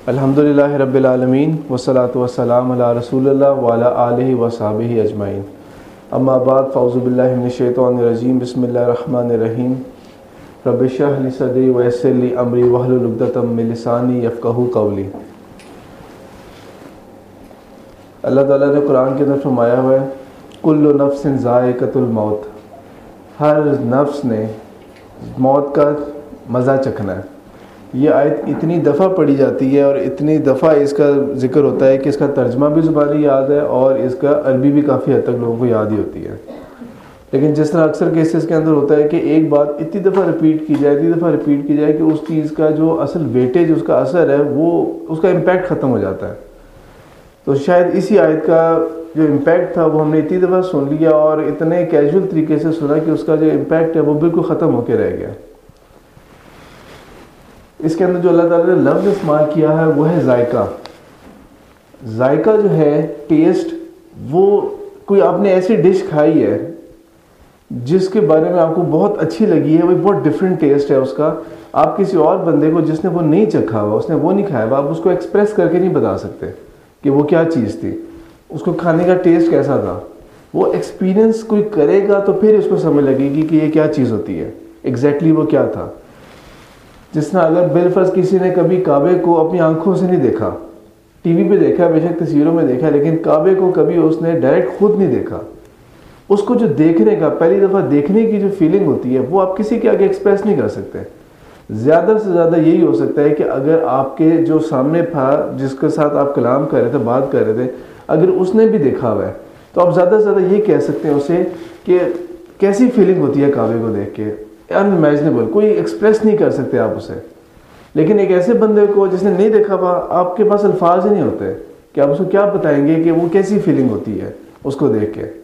الحمدللہ رب العالمین والصلاۃ والسلام علی رسول اللہ وعلی آلہ وصحبہ اجمعین، اما بعد فاعوذ باللہ من الشیطان الرجیم، بسم اللہ الرحمن الرحیم۔ رب اشرح لی صدری ویسر لی امری واحلل عقدۃ من لسانی یفقہوا قولی۔ اللہ تعالیٰ نے قرآن کے اندر فرمایا ہوا ہے کل نفس ذائقۃ الموت، ہر نفس نے موت کا مزہ چکھنا ہے۔ یہ آیت اتنی دفعہ پڑھی جاتی ہے اور اتنی دفعہ اس کا ذکر ہوتا ہے کہ اس کا ترجمہ بھی زبانی یاد ہے اور اس کا عربی بھی کافی حد تک لوگوں کو یاد ہی ہوتی ہے۔ لیکن جس طرح اکثر کیسز کے اندر ہوتا ہے کہ ایک بات اتنی دفعہ ریپیٹ کی جائے کہ اس چیز کا جو اصل ویٹیج، اس کا اثر ہے، وہ اس کا امپیکٹ ختم ہو جاتا ہے۔ تو شاید اسی آیت کا جو امپیکٹ تھا وہ ہم نے اتنی دفعہ سن لیا اور اتنے کیجول طریقے سے سنا کہ اس کا جو امپیکٹ ہے وہ بالکل ختم ہو کے رہ گیا۔ اس کے اندر جو اللہ تعالیٰ نے لفظ استعمال کیا ہے وہ ہے ذائقہ۔ ذائقہ جو ہے، ٹیسٹ، وہ کوئی آپ نے ایسی ڈش کھائی ہے جس کے بارے میں آپ کو بہت اچھی لگی ہے، وہ بہت ڈفرینٹ ٹیسٹ ہے اس کا۔ آپ کسی اور بندے کو جس نے وہ نہیں چکھا ہوا، اس نے وہ نہیں کھایا ہوا، آپ اس کو ایکسپریس کر کے نہیں بتا سکتے کہ وہ کیا چیز تھی، اس کو کھانے کا ٹیسٹ کیسا تھا۔ وہ ایکسپیرینس کوئی کرے گا تو پھر اس کو سمجھ لگے گی کہ یہ کیا چیز ہوتی ہے، ایگزیکٹلی وہ کیا تھا۔ جس طرح اگر بالفرض کسی نے کبھی کعبے کو اپنی آنکھوں سے نہیں دیکھا، ٹی وی پہ دیکھا، بے شک تصویروں میں دیکھا، لیکن کعبے کو کبھی اس نے ڈائریکٹ خود نہیں دیکھا، اس کو جو دیکھنے کا، پہلی دفعہ دیکھنے کی جو فیلنگ ہوتی ہے وہ آپ کسی کے آگے ایکسپریس نہیں کر سکتے۔ زیادہ سے زیادہ یہی ہو سکتا ہے کہ اگر آپ کے جو سامنے تھا، جس کے ساتھ آپ کلام کر رہے تھے، بات کر رہے تھے، اگر اس نے بھی دیکھا ہوا ہے تو آپ زیادہ سے زیادہ یہ کہہ سکتے ہیں اسے کہ کیسی فیلنگ ہوتی ہے کعبے کو دیکھ کے، انمیجنیبل، کوئی ایکسپریس نہیں کر سکتے آپ اسے۔ لیکن ایک ایسے بندے کو جس نے نہیں دیکھا ہوا، آپ کے پاس الفاظ ہی نہیں ہوتے کہ آپ اس کو کیا بتائیں گے کہ وہ کیسی فیلنگ ہوتی ہے اس کو دیکھ کے۔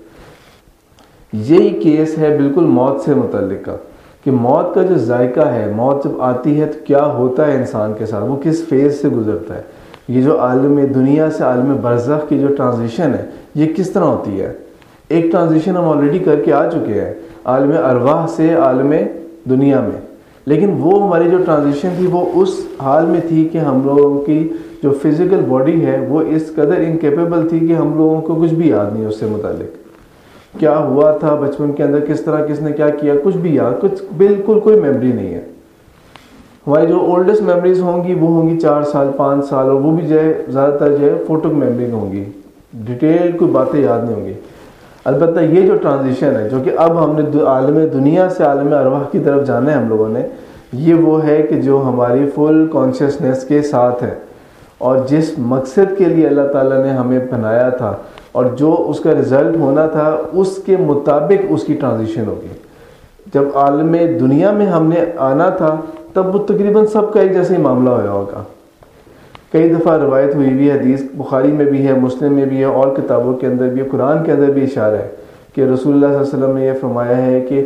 یہی کیس ہے بالکل موت سے متعلق کا، کہ موت کا جو ذائقہ ہے، موت جب آتی ہے تو کیا ہوتا ہے انسان کے ساتھ، وہ کس فیز سے گزرتا ہے۔ یہ جو عالم دنیا سے عالم برزخ کی جو ٹرانزیشن ہے، یہ کس طرح ہوتی ہے۔ ایک ٹرانزیشن ہم آلریڈی کر کے آ چکے ہیں، عالم ارواح سے عالم دنیا میں، لیکن وہ ہماری جو ٹرانزیشن تھی وہ اس حال میں تھی کہ ہم لوگوں کی جو فزیکل باڈی ہے وہ اس قدر انکیپیبل تھی کہ ہم لوگوں کو کچھ بھی یاد نہیں اس سے متعلق، کیا ہوا تھا بچپن کے اندر، کس طرح کس نے کیا کیا، کچھ بھی یاد، کچھ بالکل کوئی میموری نہیں ہے۔ ہماری جو اولڈسٹ میموریز ہوں گی وہ ہوں گی 4 سال 5 سال، اور وہ بھی جو ہے زیادہ تر جو ہے فوٹو میموری ہوں گی، ڈیٹیل کوئی باتیں یاد نہیں ہوں گی۔ البتہ یہ جو ٹرانزیشن ہے جو کہ اب ہم نے عالم دنیا سے عالم ارواح کی طرف جانا ہے ہم لوگوں نے، یہ وہ ہے کہ جو ہماری فل کانشیسنیس کے ساتھ ہے، اور جس مقصد کے لیے اللہ تعالیٰ نے ہمیں بنایا تھا اور جو اس کا رزلٹ ہونا تھا اس کے مطابق اس کی ٹرانزیشن ہوگی۔ جب عالم دنیا میں ہم نے آنا تھا تب وہ تقریباً سب کا ایک جیسا ہی معاملہ ہوا ہوگا۔ کئی دفعہ روایت ہوئی بھی، حدیث بخاری میں بھی ہے، مسلم میں بھی ہے، اور کتابوں کے اندر بھی ہے، قرآن کے اندر بھی اشارہ ہے کہ رسول اللہ صلی اللہ علیہ وسلم نے یہ فرمایا ہے کہ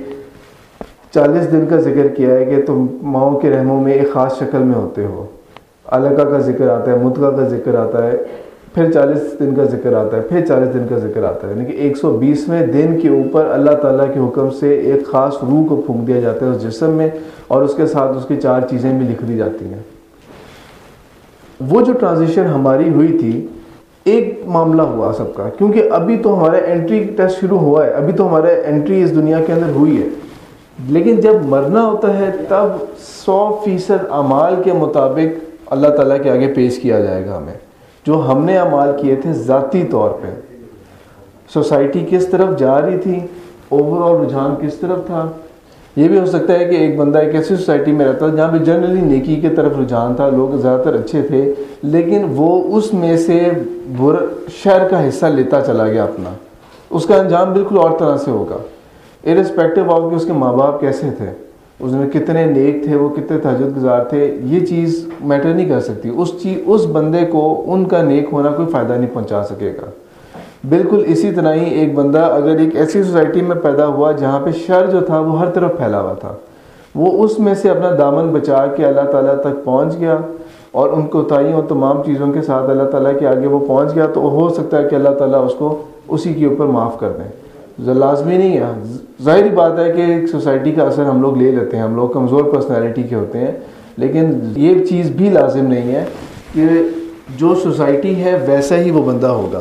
40 دن کا ذکر کیا ہے کہ تم ماؤں کے رحموں میں ایک خاص شکل میں ہوتے ہو، علقہ کا ذکر آتا ہے، مدغہ کا ذکر آتا ہے، پھر 40 دن کا ذکر آتا ہے، پھر 40 دن کا ذکر آتا ہے، یعنی کہ 120ویں دن کے اوپر اللہ تعالیٰ کے حکم سے ایک خاص روح کو پھونک دیا جاتا ہے اس جسم میں، اور اس کے ساتھ اس کی 4 چیزیں بھی لکھ دی جاتی ہیں۔ وہ جو ٹرانزیشن ہماری ہوئی تھی، ایک معاملہ ہوا سب کا، کیونکہ ابھی تو ہمارا انٹری ٹیسٹ شروع ہوا ہے، ابھی تو ہمارا انٹری اس دنیا کے اندر ہوئی ہے، لیکن جب مرنا ہوتا ہے تب 100% اعمال کے مطابق اللہ تعالیٰ کے آگے پیش کیا جائے گا ہمیں، جو ہم نے اعمال کیے تھے ذاتی طور پہ۔ سوسائٹی کس طرف جا رہی تھی، اوور آل رجحان کس طرف تھا۔ یہ بھی ہو سکتا ہے کہ ایک بندہ ایک ایسی سوسائٹی میں رہتا ہے جہاں پہ جنرلی نیکی کے طرف رجحان تھا، لوگ زیادہ تر اچھے تھے، لیکن وہ اس میں سے شر کا حصہ لیتا چلا گیا اپنا، اس کا انجام بالکل اور طرح سے ہوگا، ارسپیکٹو آف کہ اس کے ماں باپ کیسے تھے، اس میں کتنے نیک تھے، وہ کتنے تہجد گزار تھے، یہ چیز میٹر نہیں کر سکتی۔ اس بندے کو ان کا نیک ہونا کوئی فائدہ نہیں پہنچا سکے گا۔ بالکل اسی طرح ہی ایک بندہ اگر ایک ایسی سوسائٹی میں پیدا ہوا جہاں پہ شر جو تھا وہ ہر طرف پھیلا ہوا تھا، وہ اس میں سے اپنا دامن بچا کے اللہ تعالیٰ تک پہنچ گیا، اور ان کوتاہیوں اور تمام چیزوں کے ساتھ اللہ تعالیٰ کے آگے وہ پہنچ گیا، تو ہو سکتا ہے کہ اللہ تعالیٰ اس کو اسی کے اوپر معاف کر دیں۔ لازمی نہیں ہے، ظاہری بات ہے کہ ایک سوسائٹی کا اثر ہم لوگ لے لیتے ہیں، ہم لوگ کمزور پرسنالٹی کے ہوتے ہیں، لیکن یہ چیز بھی لازم نہیں ہے کہ جو سوسائٹی ہے ویسا ہی وہ بندہ ہوگا.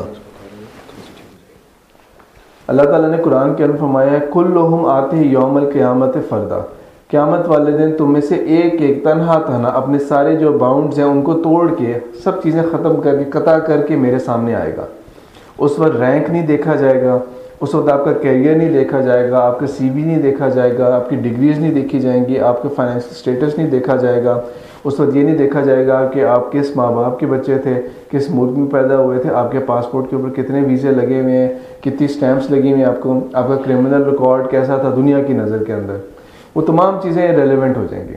اللہ تعالیٰ نے قرآن کے اندر فرمایا ہے کلہم آتے یوم القیامت فردا، قیامت والے دن تم میں سے ایک ایک تنہا اپنے سارے جو باؤنڈز ہیں ان کو توڑ کے سب چیزیں ختم کر کے قطع کر کے میرے سامنے آئے گا. اس وقت رینک نہیں دیکھا جائے گا، اس وقت آپ کا کیریئر نہیں دیکھا جائے گا، آپ کا سی وی نہیں دیکھا جائے گا، آپ کی ڈگریز نہیں دیکھی جائیں گی، آپ کا فائنینشیل اسٹیٹس نہیں دیکھا جائے گا. اس وقت یہ نہیں دیکھا جائے گا کہ آپ کس ماں باپ کے بچے تھے، کس ملک میں پیدا ہوئے تھے، آپ کے پاسپورٹ کے اوپر کتنے ویزے لگے ہوئے ہیں، کتنی سٹیمپس لگی ہوئی ہیں آپ کو، آپ کا کرمنل ریکارڈ کیسا تھا دنیا کی نظر کے اندر. وہ تمام چیزیں ریلیونٹ ہو جائیں گی.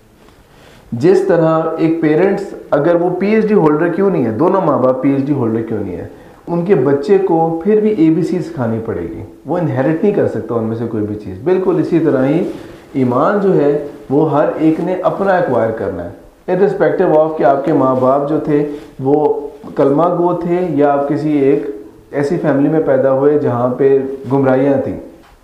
جس طرح ایک پیرنٹس اگر وہ پی ایچ ڈی ہولڈر کیوں نہیں ہے، دونوں ماں باپ پی ایچ ڈی ہولڈر کیوں نہیں ہے، ان کے بچے کو پھر بھی اے بی سی سکھانی پڑے گی. وہ انہیریٹ نہیں کر سکتا ان میں سے کوئی بھی چیز. بالکل اسی طرح ہی ایمان جو ہے وہ ہر ایک نے اپنا ایکوائر کرنا ہے، ارسپیکٹو آف کہ آپ کے ماں باپ جو تھے وہ کلمہ گو تھے یا آپ کسی ایک ایسی فیملی میں پیدا ہوئے جہاں پہ گمراہیاں تھیں.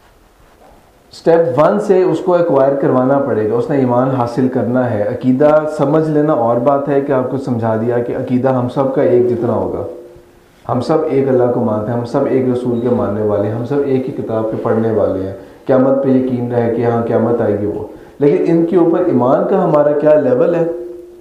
سٹیپ 1 سے اس کو ایکوائر کروانا پڑے گا. اس نے ایمان حاصل کرنا ہے. عقیدہ سمجھ لینا اور بات ہے کہ آپ کو سمجھا دیا کہ عقیدہ ہم سب کا ایک جتنا ہوگا، ہم سب ایک اللہ کو مانتے ہیں، ہم سب ایک رسول کے ماننے والے ہیں، ہم سب ایک ہی کتاب کے پڑھنے والے ہیں. قیامت پہ یقین رہے کہ ہاں قیامت آئے گی وہ. لیکن ان کے اوپر ایمان کا ہمارا کیا لیول ہے،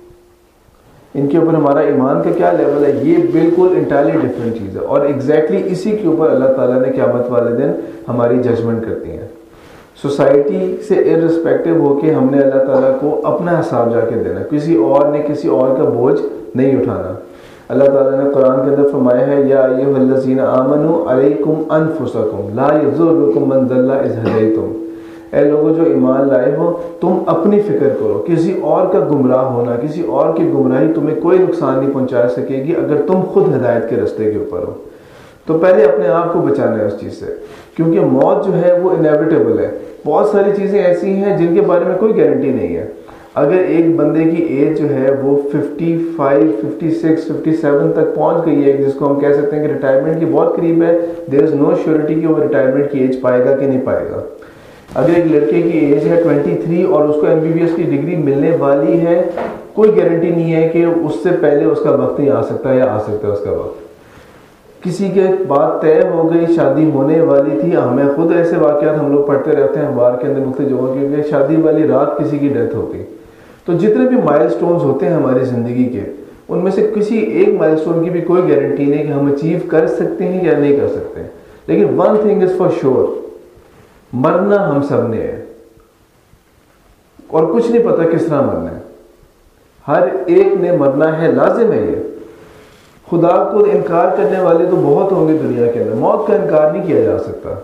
ان کے اوپر ہمارا ایمان کا کیا لیول ہے، یہ بالکل انٹائرلی ڈفرینٹ چیز ہے. اور ایگزیکٹلی اسی کے اوپر اللہ تعالیٰ نے قیامت والے دن ہماری ججمنٹ کرتی ہیں. سوسائٹی سے ارسپیکٹو ہو کے ہم نے اللہ تعالیٰ کو اپنا حساب جا کے دینا، کسی اور نے کسی اور کا بوجھ نہیں اٹھانا. اللہ تعالیٰ نے قرآن کے اندر فرمایا ہے یا ایھا الذین آمنوا علیکم انفسکم لا یضرکم من ضل اذ ہدیتم. اے لوگوں جو ایمان لائے ہو تم اپنی فکر کرو، کسی اور کا گمراہ ہونا، کسی اور کی گمراہی تمہیں کوئی نقصان نہیں پہنچا سکے گی اگر تم خود ہدایت کے رستے کے اوپر ہو. تو پہلے اپنے آپ کو بچانا ہے اس چیز سے، کیونکہ موت جو ہے وہ انیویٹیبل ہے. بہت ساری چیزیں ایسی ہیں جن کے بارے میں کوئی گارنٹی نہیں ہے. اگر ایک بندے کی ایج جو ہے وہ 55 56 57 تک پہنچ گئی ہے، جس کو ہم کہہ سکتے ہیں کہ ریٹائرمنٹ کی بہت قریب ہے، دیر از نو شیورٹی کہ وہ ریٹائرمنٹ کی ایج پائے گا کہ نہیں پائے گا. اگر ایک لڑکے کی ایج ہے 23 اور اس کو MBBS کی ڈگری ملنے والی ہے، کوئی گارنٹی نہیں ہے کہ اس سے پہلے اس کا وقت نہیں آ سکتا یا آ سکتا ہے اس کا وقت. کسی کے بات طے ہو گئی، شادی ہونے والی تھی، ہمیں خود ایسے واقعات ہم لوگ پڑھتے رہتے ہیں اخبار کے اندر مختلف جگہوں کے، کہ شادی والی رات کسی کی ڈیتھ ہوتی. تو جتنے بھی مائل سٹونز ہوتے ہیں ہماری زندگی کے، ان میں سے کسی ایک مائل سٹون کی بھی کوئی گارنٹی نہیں کہ ہم اچیو کر سکتے ہیں یا نہیں کر سکتے ہیں. لیکن one thing is for sure, مرنا ہم سب نے ہے اور کچھ نہیں پتا کس طرح مرنا ہے. ہر ایک نے مرنا ہے، لازم ہے یہ. خدا کو انکار کرنے والے تو بہت ہوں گے دنیا کے اندر، موت کا انکار نہیں کیا جا سکتا.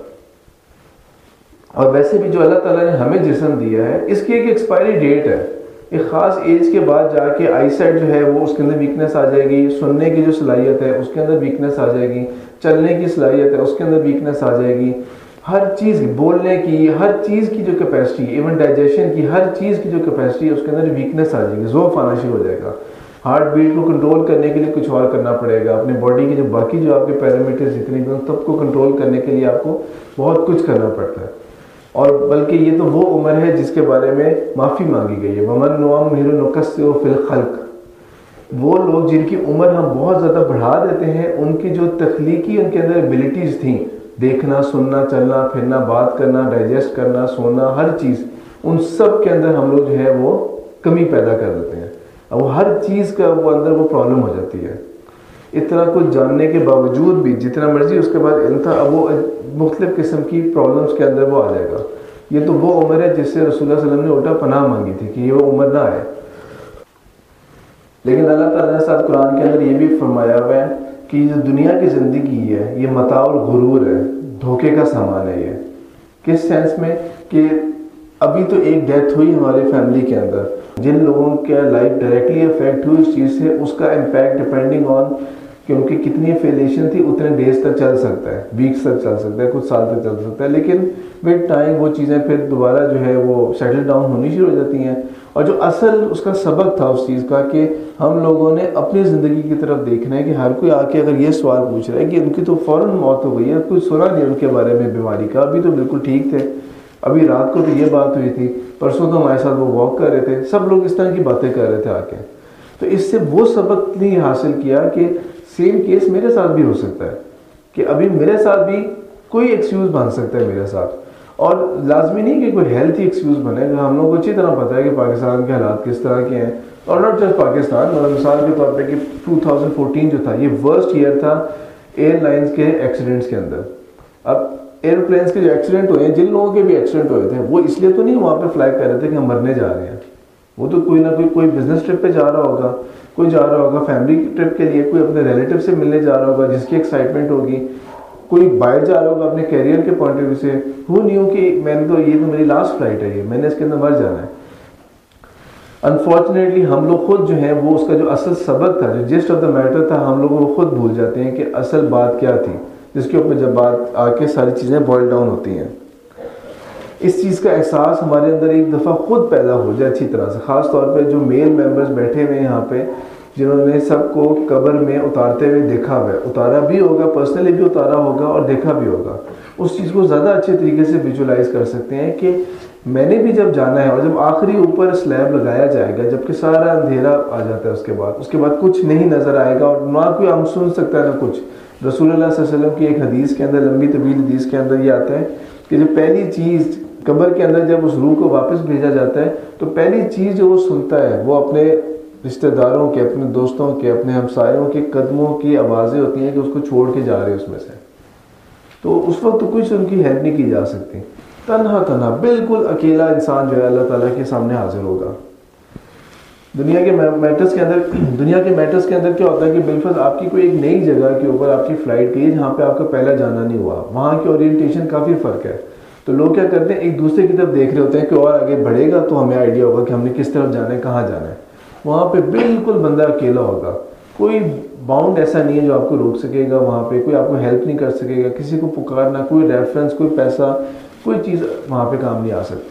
اور ویسے بھی جو اللہ تعالیٰ نے ہمیں جسم دیا ہے اس کی ایک ایکسپائری ڈیٹ ہے. ایک خاص ایج کے بعد جا کے آئی سائٹ جو ہے وہ اس کے اندر ویکنیس آ جائے گی، سننے کی جو صلاحیت ہے اس کے اندر ویکنیس آ جائے گی، چلنے کی صلاحیت ہے اس کے اندر ویکنیس آ جائے گی، ہر چیز بولنے کی، ہر چیز کی جو کیپیسٹی، ایون ڈائجیشن کی، ہر چیز کی جو کیپیسٹی ہے اس کے اندر ویکنیس آ جائے گی، ضعف آنا شروع ہو جائے گا. ہارٹ بیٹ کو کنٹرول کرنے کے لیے کچھ اور کرنا پڑے گا. اپنے باڈی کی جو باقی جو آپ کے پیرامیٹرز جتنے بھی سب کو کنٹرول کرنے کے لیے آپ کو بہت کچھ کرنا پڑتا ہے. اور بلکہ یہ تو وہ عمر ہے جس کے بارے میں معافی مانگی گئی ہے. وَمَن نُعَمِّرْهُ نُنَكِّسْهُ فِي الْخَلْقِ. وہ لوگ جن کی عمر ہم بہت زیادہ بڑھا دیتے ہیں، ان کی جو تخلیقی ان کے اندر ایبلٹیز تھیں، دیکھنا، سننا، چلنا پھرنا، بات کرنا، ڈائجسٹ کرنا، سونا، ہر چیز، ان سب کے اندر ہم لوگ جو ہے وہ کمی پیدا کر دیتے ہیں. اب وہ ہر چیز کا وہ اندر وہ پرابلم ہو جاتی ہے. اتنا کچھ جاننے کے باوجود بھی جتنا مرضی اس کے بعد علم تھا، اب وہ مختلف قسم کی پرابلمس کے اندر وہ آ جائے گا. یہ تو وہ عمر ہے جس سے رسول اللہ صلی اللہ علیہ وسلم نے الٹا پناہ مانگی تھی کہ یہ وہ عمر نہ آئے. لیکن اللہ تعالیٰ نے ساتھ قرآن کے اندر یہ بھی فرمایا ہوا ہے کہ جو دنیا کی زندگی ہے یہ متاع الغرور ہے، دھوکے کا سامان ہے. یہ کس سینس میں کہ ابھی تو ایک ڈیتھ ہوئی ہمارے فیملی کے اندر، جن لوگوں کا لائف ڈائریکٹلی افیکٹ ہوئی اس چیز سے، اس کا امپیکٹ ڈپینڈنگ آن کہ ان کی کتنی افیلیشن تھی اتنے ڈیز تک چل سکتا ہے، ویکس تک چل سکتا ہے، کچھ سال تک چل سکتا ہے. لیکن ود ٹائم وہ چیزیں پھر دوبارہ جو ہے وہ سیٹل ڈاؤن ہونی شروع ہو جاتی ہیں. اور جو اصل اس کا سبق تھا اس چیز کا کہ ہم لوگوں نے اپنی زندگی کی طرف دیکھنا ہے کہ ہر کوئی آ کے اگر یہ سوال پوچھ رہا ہے کہ ان کی تو فوراً موت ہو گئی ہے، کچھ سنا نہیں ان کے بارے میں بیماری کا، ابھی تو بالکل ٹھیک تھے، ابھی رات کو تو یہ بات ہوئی تھی، پرسوں تو ہمارے ساتھ وہ واک کر رہے تھے، سب لوگ اس طرح کی باتیں کر رہے تھے آ کے. تو اس سے وہ سبق نہیں حاصل کیا کہ سیم کیس میرے ساتھ بھی ہو سکتا ہے، کہ ابھی میرے ساتھ بھی کوئی ایکسکیوز بن سکتا ہے میرے ساتھ، اور لازمی نہیں کہ کوئی ہیلتھی ایکسکیوز بنے گا. ہم لوگوں کو اچھی طرح پتہ ہے کہ پاکستان کے حالات کس طرح کے ہیں، اور ناٹ جسٹ پاکستان، مطلب مثال کے طور پہ کہ 2014 جو تھا یہ ورسٹ ایئر تھا ایئر لائنس کے ایکسیڈنٹس کے اندر. اب ایئروپلینس کے جو ایکسیڈنٹ ہوئے ہیں، جن لوگوں کے بھی ایکسیڈنٹ ہوئے تھے وہ اس لیے تو نہیں وہاں پہ فلائی کر رہے تھے کہ ہم مرنے جا رہے ہیں، وہ تو کوئی نہ کوئی بزنس ٹرپ پہ جا رہا ہوگا، کوئی جا رہا ہوگا فیملی ٹرپ کے لیے، کوئی اپنے ریلیٹیو سے ملنے جا رہا ہوگا جس کی ایکسائٹمنٹ ہوگی، کوئی باہر جا رہا ہوگا اپنے کیریئر کے پوائنٹ آف ویو سے. ہو نہیں ہو کہ میں نے تو یہ تو میری لاسٹ فلائٹ ہے، یہ میں نے اس کے اندر مر جانا ہے. انفارچونیٹلی ہم لوگ خود جو ہے وہ اس کا جو اصل سبق تھا، جو جسٹ آف دا میٹر تھا، ہم لوگ وہ خود بھول جاتے ہیں کہ اصل بات کیا تھی، جس کے اوپر جب بات آ کے ساری چیزیں بوائل ڈاؤن ہوتی ہیں. اس چیز کا احساس ہمارے اندر ایک دفعہ خود پیدا ہو جائے اچھی طرح سے، خاص طور پہ جو میل ممبرز بیٹھے ہوئے ہیں یہاں پہ، جنہوں نے سب کو قبر میں اتارتے ہوئے دیکھا ہوا ہے، اتارا بھی ہوگا، پرسنلی بھی اتارا ہوگا اور دیکھا بھی ہوگا، اس چیز کو زیادہ اچھے طریقے سے ویژولائز کر سکتے ہیں کہ میں نے بھی جب جانا ہے، اور جب آخری اوپر سلیب لگایا جائے گا، جب کہ سارا اندھیرا آ جاتا ہے، اس کے بعد کچھ نہیں نظر آئے گا، اور نہ کوئی ہم سن سکتا ہے نہ کچھ. رسول اللہ صلی اللہ علیہ وسلم کی ایک حدیث کے اندر، لمبی طویل حدیث کے اندر یہ آتا ہے کہ جو پہلی چیز قبر کے اندر جب اس روح کو واپس بھیجا جاتا ہے تو پہلی چیز جو وہ سنتا ہے وہ اپنے رشتہ داروں کے، اپنے دوستوں کے، اپنے ہمسایوں کے قدموں کی آوازیں ہوتی ہیں کہ اس کو چھوڑ کے جا رہے اس میں سے. تو اس وقت کچھ ان کی ہیلپ نہیں کی جا سکتی، تنہا بالکل اکیلا انسان جو ہے اللہ تعالیٰ کے سامنے حاضر ہوگا. دنیا کے میٹرز کے اندر کیا ہوتا ہے کہ بالفرض آپ کی کوئی ایک نئی جگہ کے اوپر آپ کی فلائٹ گئی جہاں پہ آپ کا پہلا جانا نہیں ہوا، وہاں کی اورینٹیشن کافی فرق ہے. تو لوگ کیا کرتے ہیں، ایک دوسرے کی طرف دیکھ رہے ہوتے ہیں کہ اور آگے بڑھے گا تو ہمیں آئیڈیا ہوگا کہ ہم نے کس طرف جانا ہے، کہاں جانا ہے. وہاں پہ بالکل بندہ اکیلا ہوگا، کوئی باؤنڈ ایسا نہیں ہے جو آپ کو روک سکے گا، وہاں پہ کوئی آپ کو ہیلپ نہیں کر سکے گا، کسی کو پکارنا، کوئی ریفرنس، کوئی پیسہ، کوئی چیز وہاں پہ کام نہیں آ سکتی.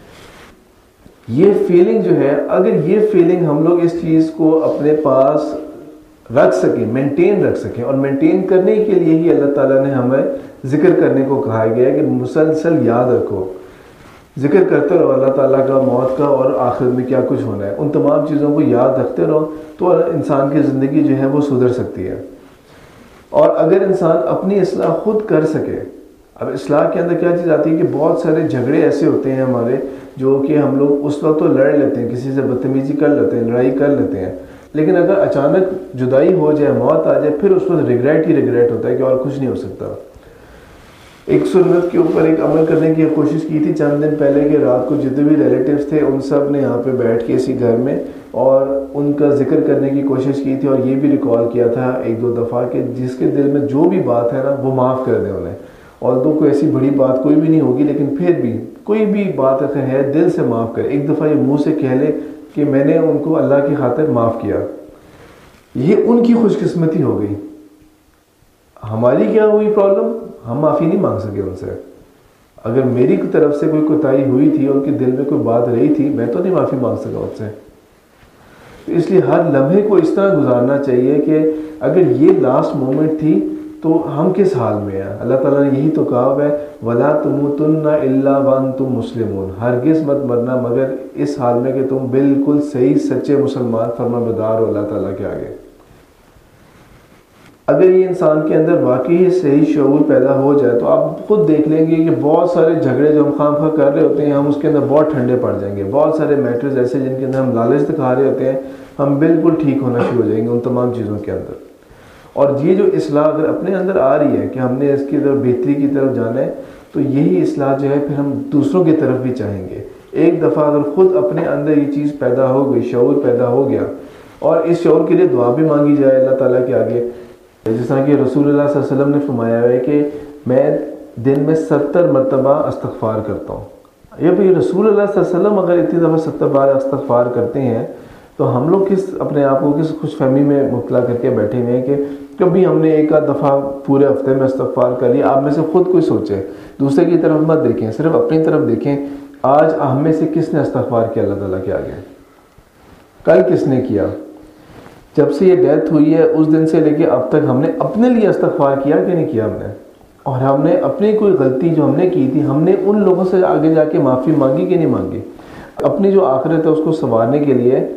یہ فیلنگ جو ہے، اگر یہ فیلنگ ہم لوگ اس چیز کو اپنے پاس رکھ سکیں، مینٹین رکھ سکیں، اور مینٹین کرنے کے لیے ہی اللہ تعالیٰ نے ہمیں ذکر کرنے کو کہا گیا ہے کہ مسلسل یاد رکھو، ذکر کرتے رہو اللہ تعالیٰ کا، موت کا، اور آخرت میں کیا کچھ ہونا ہے، ان تمام چیزوں کو یاد رکھتے رہو تو انسان کی زندگی جو ہے وہ سدھر سکتی ہے. اور اگر انسان اپنی اصلاح خود کر سکے، اب اصلاح کے اندر کیا چیز آتی ہے کہ بہت سارے جھگڑے ایسے ہوتے ہیں ہمارے جو کہ ہم لوگ اس وقت تو لڑ لیتے ہیں، کسی سے بدتمیزی کر لیتے ہیں، لڑائی کر لیتے ہیں، لیکن اگر اچانک جدائی ہو جائے، موت آ جائے، پھر اس وقت ریگریٹ ہی ریگریٹ ہوتا ہے کہ اور کچھ نہیں ہو سکتا. ایک سنت کے اوپر ایک عمل کرنے کی کوشش کی تھی چند دن پہلے کہ رات کو جتنے بھی ریلیٹیوز تھے ان سب نے یہاں پہ بیٹھ کے اسی گھر میں اور ان کا ذکر کرنے کی کوشش کی تھی، اور یہ بھی ریکال کیا تھا ایک دو دفعہ کہ جس کے دل میں جو بھی بات ہے نا وہ معاف کر دیں انہیں. اور تو کوئی ایسی بڑی بات کوئی بھی نہیں ہوگی، لیکن پھر بھی کوئی بھی بات اگر ہے دل سے معاف کرے، ایک دفعہ یہ منہ سے کہہ لے کہ میں نے ان کو اللہ کی خاطر معاف کیا. یہ ان کی خوش قسمتی ہو گئی. ہماری کیا ہوئی پرابلم، ہم معافی نہیں مانگ سکے ان سے. اگر میری طرف سے کوئی کوتاہی ہوئی تھی، ان کے دل میں کوئی بات رہی تھی، میں تو نہیں معافی مانگ سکا ان سے. تو اس لیے ہر لمحے کو اس طرح گزارنا چاہیے کہ اگر یہ لاسٹ مومنٹ تھی تو ہم کس حال میں ہیں. اللہ تعالیٰ نے یہی تو کہا ہے وَلَا تُمُوتُنَّ إِلَّا وَأَنْتُمْ مُسْلِمُونَ، ہرگز مت مرنا مگر اس حال میں کہ تم بالکل صحیح سچے مسلمان فرمانبردار ہو اللہ تعالیٰ کے آگے. اگر یہ انسان کے اندر واقعی صحیح شعور پیدا ہو جائے تو آپ خود دیکھ لیں گے کہ بہت سارے جھگڑے جو ہم خواہ خواہ کر رہے ہوتے ہیں ہم اس کے اندر بہت ٹھنڈے پڑ جائیں گے. بہت سارے میٹرز ایسے جن کے اندر ہم لالچ دکھا رہے ہوتے ہیں ہم بالکل ٹھیک ہونا شروع ہو جائیں گے ان تمام چیزوں کے اندر. اور یہ جو اصلاح اگر اپنے اندر آ رہی ہے کہ ہم نے اس کی طرف بہتری کی طرف جانا ہے تو یہی اصلاح جو ہے پھر ہم دوسروں کی طرف بھی چاہیں گے. ایک دفعہ اگر خود اپنے اندر یہ چیز پیدا ہو گئی، شعور پیدا ہو گیا، اور اس شعور کے لیے دعا بھی مانگی جائے اللہ تعالیٰ کے آگے، جس طرح کہ رسول اللہ صلی اللہ علیہ وسلم نے فرمایا ہے کہ میں دن میں 70 مرتبہ استغفار کرتا ہوں. یہ بھی رسول اللہ صلی اللہ علیہ وسلم اگر اتنی دفعہ 70 بار استغفار کرتے ہیں تو ہم لوگ اپنے آپ کو کس خوش فہمی میں مبتلا کر کے بیٹھے ہوئے ہیں کہ کبھی ہم نے ایک آدھ دفعہ پورے ہفتے میں استغفار کر لیا. آپ میں سے خود کوئی سوچے، دوسرے کی طرف مت دیکھیں، صرف اپنی طرف دیکھیں. آج ہم میں سے کس نے استغفار کیا اللہ تعالیٰ کے آگے؟ کل کس نے کیا؟ جب سے یہ ڈیتھ ہوئی ہے اس دن سے لے کے اب تک ہم نے اپنے لیے استغفار کیا کہ نہیں کیا ہم نے؟ اور ہم نے اپنی کوئی غلطی جو ہم نے کی تھی ہم نے ان لوگوں سے آگے جا کے معافی مانگی کہ نہیں مانگی؟ اپنی جو آخرت ہے اس کو سنوارنے کے لیے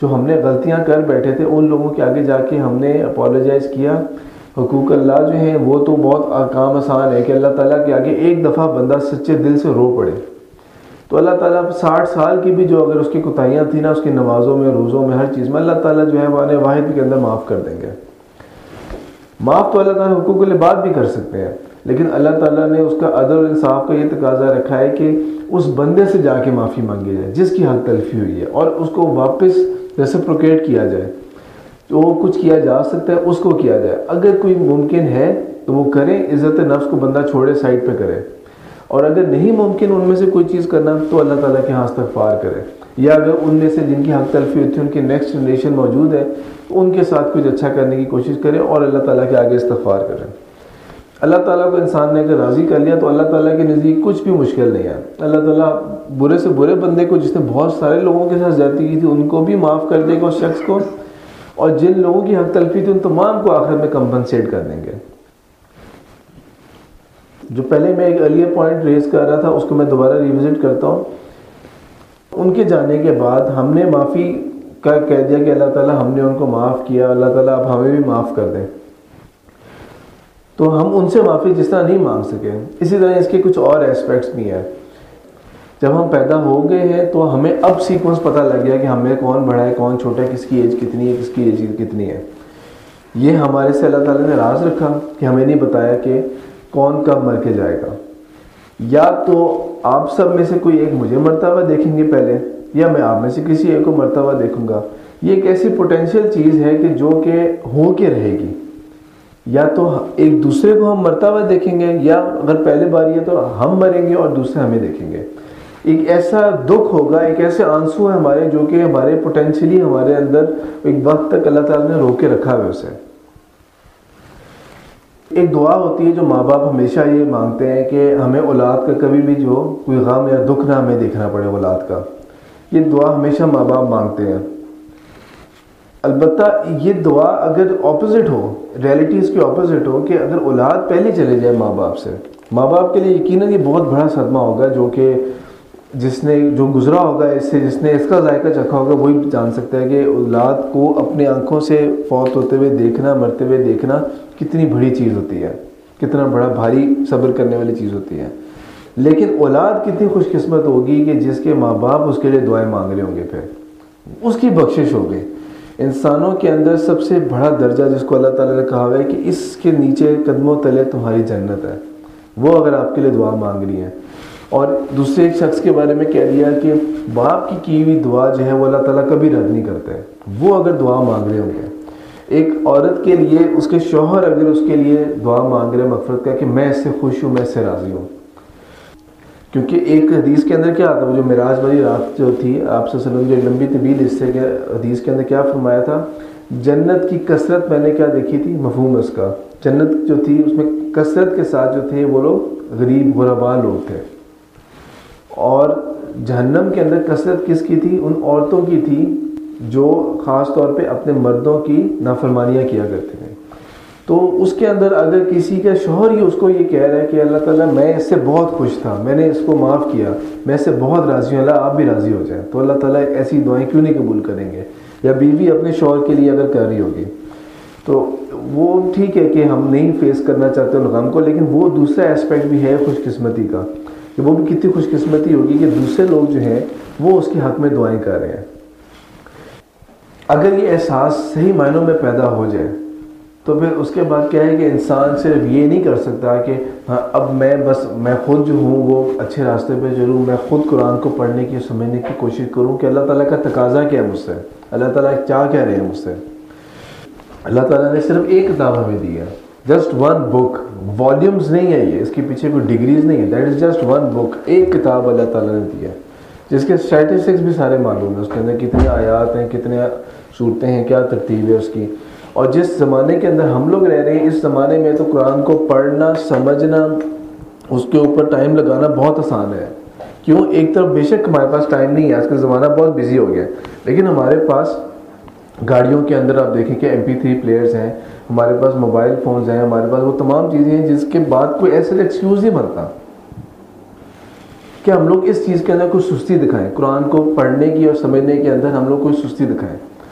جو ہم نے غلطیاں کر بیٹھے تھے ان لوگوں کے آگے جا کے ہم نے اپولوجائز کیا. حقوق اللہ جو ہیں وہ تو بہت کام آسان ہے کہ اللہ تعالیٰ کے آگے ایک دفعہ بندہ سچے دل سے رو پڑے تو اللہ تعالیٰ 60 سال کی بھی جو اگر اس کی کوتاہیاں تھیں نا اس کی نمازوں میں روزوں میں ہر چیز میں اللہ تعالیٰ جو ہے وہ آنے واحد کے اندر معاف کر دیں گے. معاف تو اللہ تعالیٰ حقوق العباد بھی کر سکتے ہیں لیکن اللہ تعالیٰ نے اس کا عدل اور انصاف کا یہ تقاضا رکھا ہے کہ اس بندے سے جا کے معافی مانگی جائے جس کی حق تلفی ہوئی ہے اور اس کو واپس ریسپروکیٹ کیا جائے. تو کچھ کیا جا سکتا ہے اس کو کیا جائے. اگر کوئی ممکن ہے تو وہ کریں, عزت نفس کو بندہ چھوڑے سائڈ پہ کرے, اور اگر نہیں ممکن ان میں سے کوئی چیز کرنا تو اللہ تعالیٰ کے ہاں استغفار کرے, یا اگر ان میں سے جن کی حق تلفی ہوتی ہے ان کی نیکسٹ جنریشن موجود ہے تو ان کے ساتھ کچھ اچھا کرنے کی کوشش کرے اور اللہ تعالیٰ کے آگے استغفار کرے. اللہ تعالیٰ کو انسان نے اگر راضی کر لیا تو اللہ تعالیٰ کے نزدیک کچھ بھی مشکل نہیں ہے. اللہ تعالیٰ برے سے برے بندے کو جس نے بہت سارے لوگوں کے ساتھ زیادتی کی تھی ان کو بھی معاف کر دے گا اس شخص کو, اور جن لوگوں کی حق تلفی تھی ان تمام کو آخر میں کمپنسیٹ کر دیں گے. جو پہلے میں ایک ارلیئر پوائنٹ ریز کر رہا تھا اس کو میں دوبارہ ریوزٹ کرتا ہوں. ان کے جانے کے بعد ہم نے معافی کا کہہ دیا کہ اللہ تعالیٰ ہم نے ان کو معاف کیا, اللہ تعالیٰ اب ہمیں بھی معاف کر دیں, تو ہم ان سے معافی جس طرح نہیں مانگ سکے. اسی طرح اس کے کچھ اور ایسپیکٹس بھی ہیں. جب ہم پیدا ہو گئے ہیں تو ہمیں اب سیکوینس پتہ لگ گیا کہ ہمیں کون بڑا ہے کون چھوٹا ہے, کس کی ایج کتنی ہے کس کی ایج کتنی ہے. یہ ہمارے سے اللہ تعالیٰ نے راز رکھا کہ ہمیں نہیں بتایا کہ کون کب مر کے جائے گا. یا تو آپ سب میں سے کوئی ایک مجھے مرتا ہوا دیکھیں گے پہلے, یا میں آپ میں سے کسی ایک کو مرتا ہوا دیکھوں گا. یہ ایک ایسی پوٹینشیل چیز ہے کہ جو کہ ہو کے رہے گی. یا تو ایک دوسرے کو ہم مرتا ہوا دیکھیں گے, یا اگر پہلے باری ہے تو ہم مریں گے اور دوسرے ہمیں دیکھیں گے. ایک ایسا دکھ ہوگا, ایک ایسے آنسو ہیں ہمارے جو کہ ہمارے پوٹینشلی ہمارے اندر ایک وقت تک اللہ تعالیٰ نے روک کے رکھا ہے اسے. ایک دعا ہوتی ہے جو ماں باپ ہمیشہ یہ مانگتے ہیں کہ ہمیں اولاد کا کبھی بھی جو کوئی غم یا دکھ نہ ہمیں دیکھنا پڑے اولاد کا. یہ دعا ہمیشہ ماں باپ مانگتے ہیں. البتہ یہ دعا اگر اپوزٹ ہو, ریئلٹی اس کی اپوزٹ ہو کہ اگر اولاد پہلے چلے جائے ماں باپ سے, ماں باپ کے لیے یقیناً یہ بہت بڑا صدمہ ہوگا, جو کہ جس نے جو گزرا ہوگا اس سے, جس نے اس کا ذائقہ چکھا ہوگا وہی جان سکتا ہے کہ اولاد کو اپنے آنکھوں سے فوت ہوتے ہوئے دیکھنا, مرتے ہوئے دیکھنا کتنی بڑی چیز ہوتی ہے, کتنا بڑا بھاری صبر کرنے والی چیز ہوتی ہے. لیکن اولاد کتنی خوش قسمت ہوگی کہ جس کے ماں باپ اس کے لیے دعائیں مانگ رہے ہوں گے, پھر اس کی بخشش ہوگی. انسانوں کے اندر سب سے بڑا درجہ جس کو اللہ تعالیٰ نے کہا ہے کہ اس کے نیچے قدموں تلے تمہاری جنت ہے, وہ اگر آپ کے لیے دعا مانگ رہی ہے. اور دوسرے ایک شخص کے بارے میں کہہ دیا کہ باپ کی ہوئی دعا جو ہے وہ اللہ تعالیٰ کبھی رد نہیں کرتے. وہ اگر دعا مانگ رہے ہوں گے, ایک عورت کے لیے اس کے شوہر اگر اس کے لیے دعا مانگ رہے مغفرت کا کہ میں اس سے خوش ہوں, میں اس سے راضی ہوں. کیونکہ ایک حدیث کے اندر کیا آتا ہے, جو معراج والی رات جو تھی آپ صلی اللہ علیہ وسلم جو لمبی طویل حصے کے حدیث کے اندر کیا فرمایا تھا, جنت کی کثرت میں نے کیا دیکھی تھی, مفہوم اس کا, جنت جو تھی اس میں کثرت کے ساتھ جو تھے وہ لوگ غریب غربا لوگ تھے. اور جہنم کے اندر کثرت کس کی تھی, ان عورتوں کی تھی جو خاص طور پہ اپنے مردوں کی نافرمانیاں کیا کرتے تھے. تو اس کے اندر اگر کسی کا شوہر ہی اس کو یہ کہہ رہا ہے کہ اللہ تعالیٰ میں اس سے بہت خوش تھا, میں نے اس کو معاف کیا, میں اس سے بہت راضی ہوں, اللہ آپ بھی راضی ہو جائیں, تو اللہ تعالیٰ ایسی دعائیں کیوں نہیں قبول کریں گے. یا بیوی اپنے شوہر کے لیے اگر کر رہی ہوگی تو وہ ٹھیک ہے کہ ہم نہیں فیس کرنا چاہتے ان غم کو, لیکن وہ دوسرا اسپیکٹ بھی ہے خوش قسمتی کا, کہ وہ بھی کتنی خوش قسمتی ہوگی کہ دوسرے لوگ جو ہیں وہ اس کے حق میں دعائیں کر رہے ہیں. اگر یہ احساس صحیح معنوں میں پیدا ہو جائے تو پھر اس کے بعد کیا ہے کہ انسان صرف یہ نہیں کر سکتا کہ ہاں اب میں خود جو ہوں وہ اچھے راستے پہ چلوں, میں خود قرآن کو پڑھنے کی سمجھنے کی کوشش کروں کہ اللہ تعالیٰ کا تقاضا کیا ہے مجھ سے, اللہ تعالیٰ کیا کہہ رہے ہیں مجھ سے. اللہ تعالیٰ نے صرف ایک کتاب ہمیں دی ہے, جسٹ ون بک, والیومز نہیں ہے یہ, اس کے پیچھے کوئی ڈگریز نہیں ہے, that is just one book, ایک کتاب اللہ تعالیٰ نے دی ہے جس کے اسٹیٹسٹکس بھی سارے معلوم ہیں, اس کے اندر کتنے آیات ہیں, کتنے صورتیں ہیں, کیا ترتیب ہے اس کی. اور جس زمانے کے اندر ہم لوگ رہ رہے ہیں اس زمانے میں تو قرآن کو پڑھنا, سمجھنا, اس کے اوپر ٹائم لگانا بہت آسان ہے. کیوں, ایک طرف بے شک ہمارے پاس ٹائم نہیں ہے, آج کل زمانہ بہت بزی ہو گیا ہے, لیکن ہمارے پاس گاڑیوں کے اندر آپ دیکھیں کہ MP3 پلیئرز ہیں, ہمارے پاس موبائل فونز ہیں, ہمارے پاس وہ تمام چیزیں ہیں جس کے بعد کوئی ایسا ایکسکیوز نہیں بنتا کہ ہم لوگ اس چیز کے اندر کوئی سستی دکھائیں, قرآن کو پڑھنے کی اور سمجھنے کے اندر ہم لوگ کوئی سستی دکھائیں.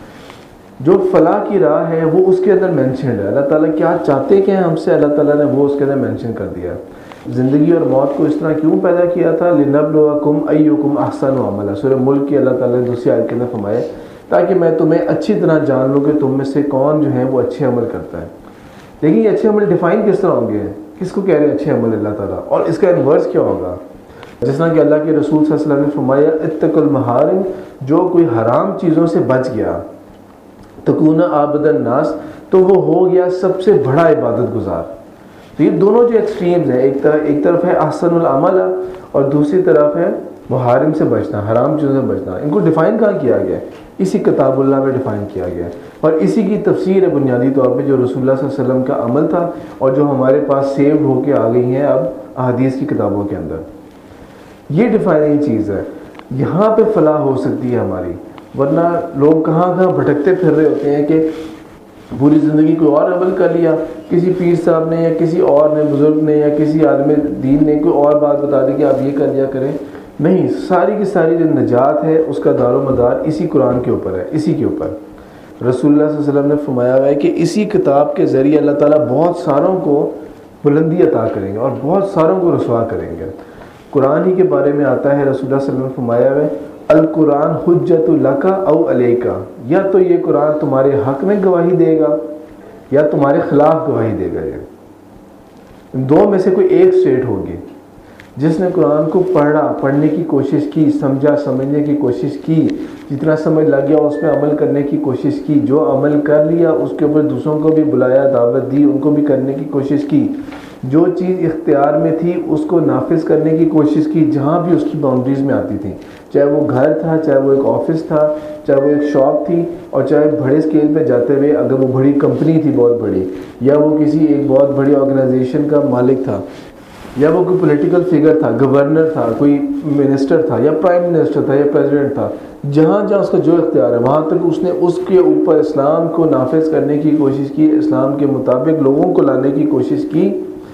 جو فلاح کی راہ ہے وہ اس کے اندر مینشنڈ ہے. اللہ تعالیٰ کیا چاہتے کہ ہم سے, اللہ تعالیٰ نے وہ اس کے اندر مینشن کر دیا. زندگی اور موت کو اس طرح کیوں پیدا کیا تھا؟ لنبلوکم ایکم احسن عملا. سورہ ملک کی اللہ تعالیٰ نے دوسری آیت کے اندر فرمایا تاکہ میں تمہیں اچھی طرح جان لوں کہ تم میں سے کون جو ہے وہ اچھے عمل کرتا ہے. لیکن یہ اچھے عمل ڈیفائن کس طرح ہوں گے؟ کس کو کہہ رہے ہیں اچھے عمل اللہ تعالیٰ؟ اور اس کا انورس کیا ہوگا؟ جس طرح کہ اللہ کے رسول صلی اللہ علیہ وسلم نے فرمایا اتقوا المحارم, جو کوئی حرام چیزوں سے بچ گیا, تکون عابد الناس, تو وہ ہو گیا سب سے بڑا عبادت گزار. تو یہ دونوں جو ایکسٹریمز ہیں, ایک طرف ہے احسن العمل اور دوسری طرف ہے محارم سے بچنا, حرام چیزوں سے بچنا. ان کو ڈیفائن کہاں کیا گیا ہے؟ اسی کتاب اللہ میں ڈیفائن کیا گیا ہے, اور اسی کی تفسیر ہے بنیادی طور پہ جو رسول اللہ صلی اللہ علیہ وسلم کا عمل تھا اور جو ہمارے پاس سیوڈ ہو کے آ گئی ہیں اب احادیث کی کتابوں کے اندر. یہ ڈیفائننگ چیز ہے, یہاں پہ فلاح ہو سکتی ہے ہماری. ورنہ لوگ کہاں کہاں بھٹکتے پھر رہے ہوتے ہیں کہ پوری زندگی کوئی اور عمل کر لیا, کسی پیر صاحب نے یا کسی اور نے, بزرگ نے یا کسی عالم دین نے کوئی اور بات بتا دی کہ آپ یہ کر لیا کریں. نہیں, ساری کی ساری جو نجات ہے اس کا دار و مدار اسی قرآن کے اوپر ہے, اسی کے اوپر. رسول اللہ صلی اللہ علیہ وسلم نے فرمایا ہوا ہے کہ اسی کتاب کے ذریعے اللہ تعالیٰ بہت ساروں کو بلندی عطا کریں گے اور بہت ساروں کو رسوا کریں گے. قرآن ہی کے بارے میں آتا ہے, رسول اللہ صلی اللہ علیہ وسلم نے فرمایا ہوا ہے القرآن حجت لک او علیک, یا تو یہ قرآن تمہارے حق میں گواہی دے گا یا تمہارے خلاف گواہی دے گا. ان دو میں سے کوئی ایک اسٹیٹ ہوگی. جس نے قرآن کو پڑھنے کی کوشش کی, سمجھا, سمجھنے کی کوشش کی, جتنا سمجھ لگ گیا اس پہ عمل کرنے کی کوشش کی, جو عمل کر لیا اس کے اوپر دوسروں کو بھی بلایا, دعوت دی, ان کو بھی کرنے کی کوشش کی, جو چیز اختیار میں تھی اس کو نافذ کرنے کی کوشش کی جہاں بھی اس کی باؤنڈریز میں آتی تھیں, چاہے وہ گھر تھا, چاہے وہ ایک آفس تھا, چاہے وہ ایک شاپ تھی, اور چاہے بڑے اسکیل پہ جاتے ہوئے اگر وہ بڑی کمپنی تھی بہت بڑی, یا وہ کسی ایک بہت بڑی آرگنائزیشن کا مالک تھا, یا وہ کوئی پولیٹیکل فگر تھا, گورنر تھا, کوئی منسٹر تھا یا پرائم منسٹر تھا یا پریزیڈنٹ تھا, جہاں جہاں اس کا جو اختیار ہے وہاں تک اس نے اس کے اوپر اسلام کو نافذ کرنے کی کوشش کی, اسلام کے مطابق لوگوں کو لانے کی کوشش کی.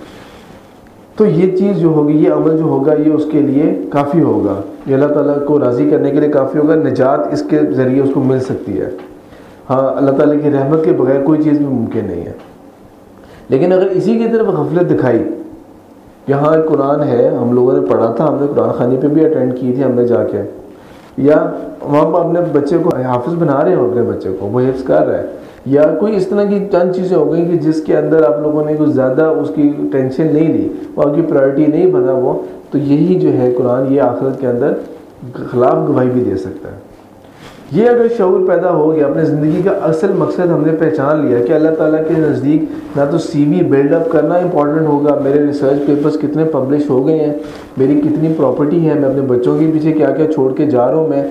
تو یہ چیز جو ہوگی, یہ عمل جو ہوگا, یہ اس کے لیے کافی ہوگا, یہ اللہ تعالیٰ کو راضی کرنے کے لیے کافی ہوگا. نجات اس کے ذریعے اس کو مل سکتی ہے. ہاں, اللہ تعالیٰ کی رحمت کے بغیر کوئی چیز بھی ممکن نہیں ہے. لیکن اگر اسی کی طرف غفلت دکھائی, یہاں قرآن ہے, ہم لوگوں نے پڑھا تھا, ہم نے قرآن خوانی پہ بھی اٹینڈ کی تھی ہم نے جا کے, یا وہاں پر اپنے بچے کو حافظ بنا رہے ہو, اپنے بچے کو وہ حفظ کر رہا ہے, یا کوئی اس طرح کی چند چیزیں ہو گئیں کہ جس کے اندر آپ لوگوں نے کچھ زیادہ اس کی ٹینشن نہیں لی, وہ آپ کی پرائرٹی نہیں بنا وہ, تو یہی جو ہے قرآن یہ آخرت کے اندر خلاف گواہی بھی دے سکتا ہے. یہ اگر شعور پیدا ہو گیا, اپنے زندگی کا اصل مقصد ہم نے پہچان لیا کہ اللہ تعالیٰ کے نزدیک نہ تو سی وی بلڈ اپ کرنا امپورٹنٹ ہوگا, میرے ریسرچ پیپرز کتنے پبلش ہو گئے ہیں, میری کتنی پراپرٹی ہے, میں اپنے بچوں کے پیچھے کیا کیا چھوڑ کے جا رہا ہوں, میں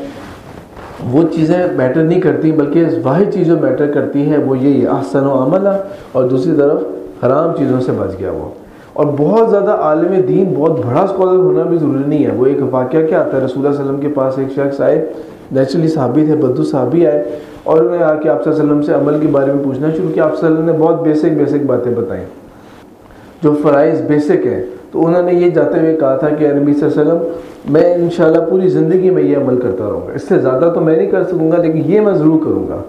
وہ چیزیں میٹر نہیں کرتی, بلکہ واحد چیز جو میٹر کرتی ہے وہ یہی احسن و عملہ, اور دوسری طرف حرام چیزوں سے بچ گیا وہ. اور بہت زیادہ عالم دین, بہت بڑا اسکالر ہونا بھی ضروری نہیں ہے. وہ ایک واقعہ کیا آتا ہے, رسول اللہ صلی اللہ علیہ وسلم کے پاس ایک شخص آئے, نیچرلی صحابی تھے, بدو صحابی آئے, اور انہوں نے آ کے آپ صلی اللہ علیہ وسلم سے عمل کے بارے میں پوچھنا شروع کیا. آپ صلی اللہ علیہ وسلم نے بہت بیسک باتیں بتائیں جو فرائض بیسک ہیں. تو انہوں نے یہ جاتے ہوئے کہا تھا کہ نبی صلی اللہ علیہ وسلم میں انشاءاللہ پوری زندگی میں یہ عمل کرتا رہوں گا, اس سے زیادہ تو میں نہیں کر سکوں گا لیکن یہ میں ضرور کروں گا.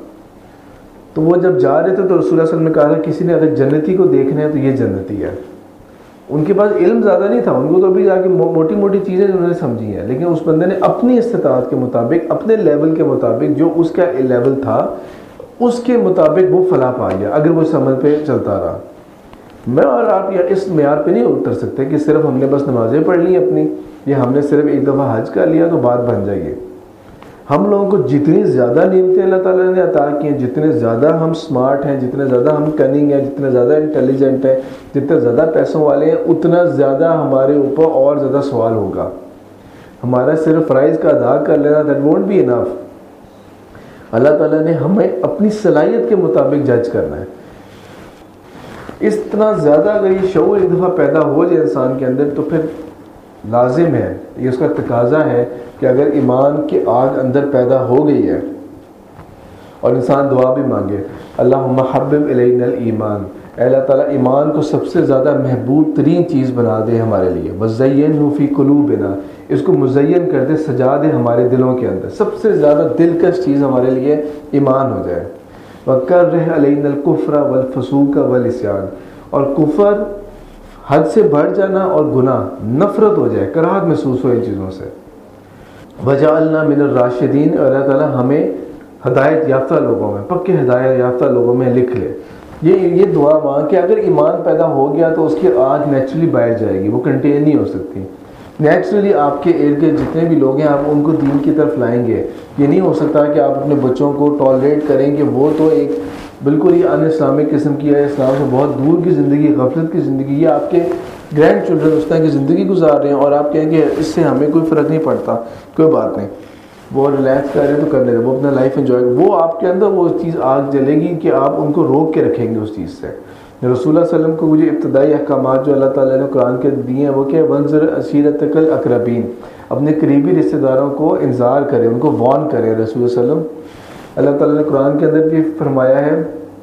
تو وہ جب جا رہے تھے تو رسول اللہ صلی اللہ علیہ وسلم نے کہا تھا کسی نے اگر جنتی کو دیکھنا ہے تو یہ جنتی ہے. ان کے پاس علم زیادہ نہیں تھا, ان کو تو ابھی جا کے موٹی موٹی چیزیں انہوں نے سمجھی ہیں, لیکن اس بندے نے اپنی استطاعت کے مطابق, اپنے لیول کے مطابق, جو اس کا لیول تھا اس کے مطابق وہ فلاح پا گیا اگر وہ اس عمل پہ چلتا رہا. میں اور آپ اس معیار پہ نہیں اتر سکتے کہ صرف ہم نے بس نمازیں پڑھ لی اپنی, یا ہم نے صرف ایک دفعہ حج کر لیا تو بات بن جائے گی. ہم لوگوں کو جتنی زیادہ نعمتیں اللہ تعالیٰ نے عطا کی ہیں, جتنے زیادہ ہم سمارٹ ہیں, جتنے زیادہ ہم کننگ ہیں, جتنے زیادہ انٹیلیجنٹ ہیں, جتنے زیادہ پیسوں والے ہیں, اتنا زیادہ ہمارے اوپر اور زیادہ سوال ہوگا. ہمارا صرف فرائض کا ادا کر لینا that won't be enough. Allah تعالیٰ نے ہمیں اپنی صلاحیت کے مطابق جج کرنا ہے. اس طرح زیادہ اگر یہ شعور ایک دفعہ پیدا ہو جائے انسان کے اندر تو پھر لازم ہے, یہ اس کا تقاضا ہے کہ اگر ایمان کی آگ اندر پیدا ہو گئی ہے اور انسان دعا بھی مانگے, اللہم حبب الینا الایمان, اے اللہ تعالیٰ ایمان کو سب سے زیادہ محبوب ترین چیز بنا دے ہمارے لیے, وزینہ فی قلوبنا, اس کو مزین کر دے, سجا دے ہمارے دلوں کے اندر, سب سے زیادہ دلکش چیز ہمارے لیے ایمان ہو جائے. وَكَرِّهْ عَلَيْنَا الْكُفْرَ وَالْفُسُوقَ وَالْعِصْيَانَ، اور کفر، حد سے بڑھ جانا اور گناہ، نفرت ہو جائے، کراہت محسوس ہو ان چیزوں سے. وَجَعَلْنَا مِنَ الرَّاشِدِينَ، اور اللہ تعالیٰ ہمیں ہدایت یافتہ لوگوں میں، پکے ہدایت یافتہ لوگوں میں لکھ لے. یہ دعا مانگ کہ اگر ایمان پیدا ہو گیا تو اس کی آگ نیچرلی باہر جائے گی، وہ کنٹین نہیں ہو سکتی. نیچرلی آپ کے ارد گرد جتنے بھی لوگ ہیں آپ ان کو دین کی طرف لائیں گے. یہ نہیں ہو سکتا کہ آپ اپنے بچوں کو ٹالریٹ کریں کہ وہ تو ایک بالکل ہی ان اسلامک قسم کی ہے، اسلام سے بہت دور کی زندگی، غفلت کی زندگی، یہ آپ کے گرینڈ چلڈرن اس طرح کی زندگی گزار رہے ہیں اور آپ کہیں کہ اس سے ہمیں کوئی فرق نہیں پڑتا. کوئی بات نہیں، وہ ریلیکس کر رہے ہیں تو کرنے دیں، وہ اپنا لائف انجوائے. وہ آپ کے اندر وہ چیز آگ جلے گی کہ آپ ان کو روک کے رکھیں گے اس چیز سے. رسول اللہ صلی اللہ علیہ وسلم کو جو ابتدائی احکامات جو اللہ تعالیٰ نے قرآن کے دیے ہیں وہ کہ وَانذِرْ عَشِيرَتَكَ الْأَقْرَبِينَ، اپنے قریبی رشتہ داروں کو انذار کریں، ان کو وارن کریں. رسول اللہ صلی اللہ علیہ وسلم، اللہ تعالیٰ نے قرآن کے اندر بھی فرمایا ہے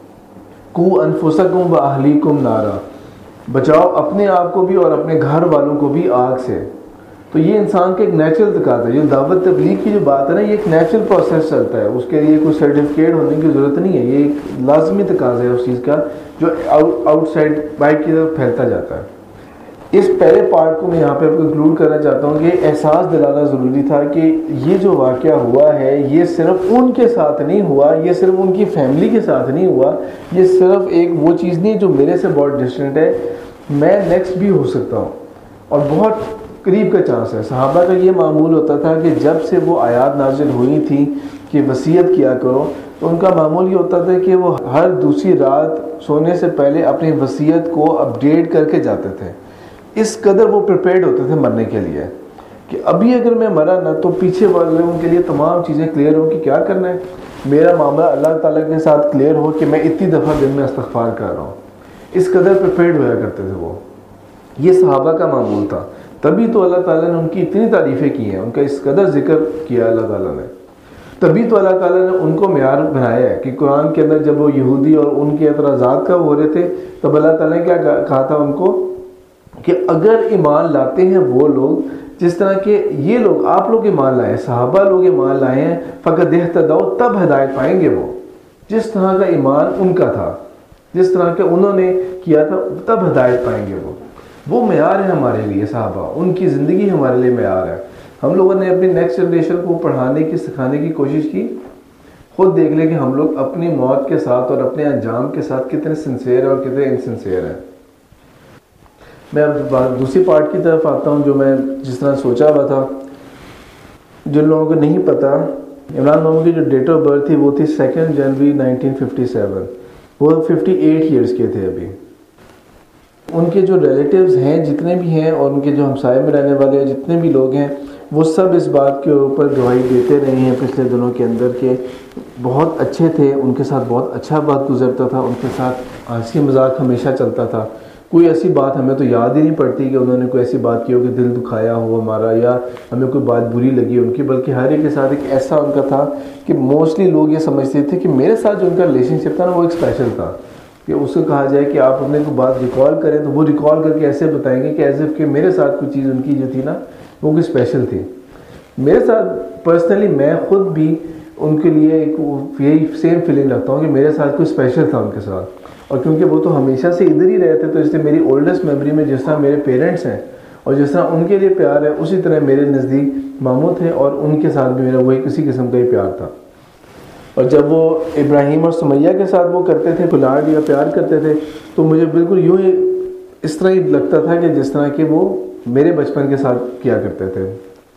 قُوا أَنفُسَكُمْ وَأَهْلِيكُمْ نَارًا، بچاؤ اپنے آپ کو بھی اور اپنے گھر والوں کو بھی آگ سے. تو یہ انسان کا ایک نیچرل تقاضا ہے. جو دعوت تبلیغ کی جو بات ہے نا، یہ ایک نیچرل پروسیس چلتا ہے، اس کے لیے کوئی سرٹیفکیٹ ہونے کی ضرورت نہیں ہے. یہ ایک لازمی تقاضا ہے اس چیز کا جو آؤٹ سائڈ بائک کی طرف پھیلتا جاتا ہے. اس پہلے پارٹ کو میں یہاں پہ انکلوڈ کرنا چاہتا ہوں کہ احساس دلانا ضروری تھا کہ یہ جو واقعہ ہوا ہے یہ صرف ان کے ساتھ نہیں ہوا، یہ صرف ان کی فیملی کے ساتھ نہیں ہوا، یہ صرف ایک وہ چیز نہیں جو میرے سے بہت ڈسٹنٹ ہے، میں نیکسٹ بھی ہو سکتا ہوں اور بہت قریب کا چانس ہے. صحابہ کا یہ معمول ہوتا تھا کہ جب سے وہ آیات نازل ہوئی تھی کہ وصیت کیا کرو، تو ان کا معمول یہ ہوتا تھا کہ وہ ہر دوسری رات سونے سے پہلے اپنی وصیت کو اپڈیٹ کر کے جاتے تھے. اس قدر وہ پریپیئرڈ ہوتے تھے مرنے کے لیے کہ ابھی اگر میں مرا نہ تو پیچھے والے لوگوں کے لیے تمام چیزیں کلیئر ہوں کہ کیا کرنا ہے. میرا معاملہ اللہ تعالیٰ کے ساتھ کلیئر ہو کہ میں اتنی دفعہ دن میں استغفار کر رہا ہوں. اس قدر پریپیئرڈ ہوا کرتے تھے وہ. یہ صحابہ کا معمول تھا. تبھی تو اللہ تعالیٰ نے ان کی اتنی تعریفیں کی ہیں، ان کا اس قدر ذکر کیا اللہ تعالیٰ نے. تبھی تو اللہ تعالیٰ نے ان کو معیار بنایا ہے کہ قرآن کے اندر جب وہ یہودی اور ان کے اعتراضات کا ہو رہے تھے تب اللہ تعالیٰ نے کیا کہا تھا ان کو کہ اگر ایمان لاتے ہیں وہ لوگ جس طرح کہ یہ لوگ، آپ لوگ ایمان لائے، صحابہ لوگ ایمان لائے ہیں، فقد اہتدوا، تب ہدایت پائیں گے. وہ جس طرح کا ایمان ان کا تھا، جس طرح کا انہوں نے کیا تھا، تب ہدایت پائیں گے. وہ معیار ہے ہمارے لیے. صحابہ، ان کی زندگی ہمارے لیے معیار ہے. ہم لوگوں نے اپنی نیکسٹ جنریشن کو پڑھانے کی، سکھانے کی کوشش کی. خود دیکھ لیں کہ ہم لوگ اپنی موت کے ساتھ اور اپنے انجام کے ساتھ کتنے سنسیئر اور کتنے انسنسیئر ہیں. میں اب دوسری پارٹ کی طرف آتا ہوں جو میں جس طرح سوچا ہوا تھا. جن لوگوں کو نہیں پتا، عمران محمود کی جو ڈیٹ آف برتھ تھی وہ تھی 2 جنوری 1957. وہ 58 ایئرس کے تھے ابھی. ان کے جو ریلیٹیوز ہیں جتنے بھی ہیں اور ان کے جو ہمسائے میں رہنے والے جتنے بھی لوگ ہیں وہ سب اس بات کے اوپر گواہی دیتے رہے ہیں پچھلے دنوں کے اندر کہ بہت اچھے تھے، ان کے ساتھ بہت اچھا بات گزرتا تھا، ان کے ساتھ ہنسی مذاق ہمیشہ چلتا تھا. کوئی ایسی بات ہمیں تو یاد ہی نہیں پڑتی کہ انہوں نے کوئی ایسی بات کی ہو کہ دل دکھایا ہو ہمارا یا ہمیں کوئی بات بری لگی ان کی، بلکہ ہر ایک کے ساتھ ایک ایسا ان کا تھا کہ موسٹلی لوگ یہ سمجھتے تھے کہ میرے ساتھ جو ان کا ریلیشن شپ تھا نا وہ ایک اسپیشل تھا. کہ اس کو کہا جائے کہ آپ اپنے کو بات ریکال کریں تو وہ ریکال کر کے ایسے بتائیں گے کہ ایز اف کہ میرے ساتھ کوئی چیز ان کی جو تھی نا وہ کوئی اسپیشل تھی. میرے ساتھ پرسنلی میں خود بھی ان کے لیے ایک یہی سیم فیلنگ رکھتا ہوں کہ میرے ساتھ کوئی اسپیشل تھا ان کے ساتھ. اور کیونکہ وہ تو ہمیشہ سے ادھر ہی رہے تھے تو اس لیے میری اولڈسٹ میموری میں جس طرح میرے پیرنٹس ہیں اور جس طرح ان کے لیے پیار ہے اسی طرح میرے نزدیک ماموں تھے اور ان کے ساتھ بھی میرا وہی کسی قسم کا ہی پیار تھا. اور جب وہ ابراہیم اور سمیہ کے ساتھ وہ کرتے تھے پلاڈ یا پیار کرتے تھے تو مجھے بالکل یوں ہی اس طرح ہی لگتا تھا کہ جس طرح کہ وہ میرے بچپن کے ساتھ کیا کرتے تھے.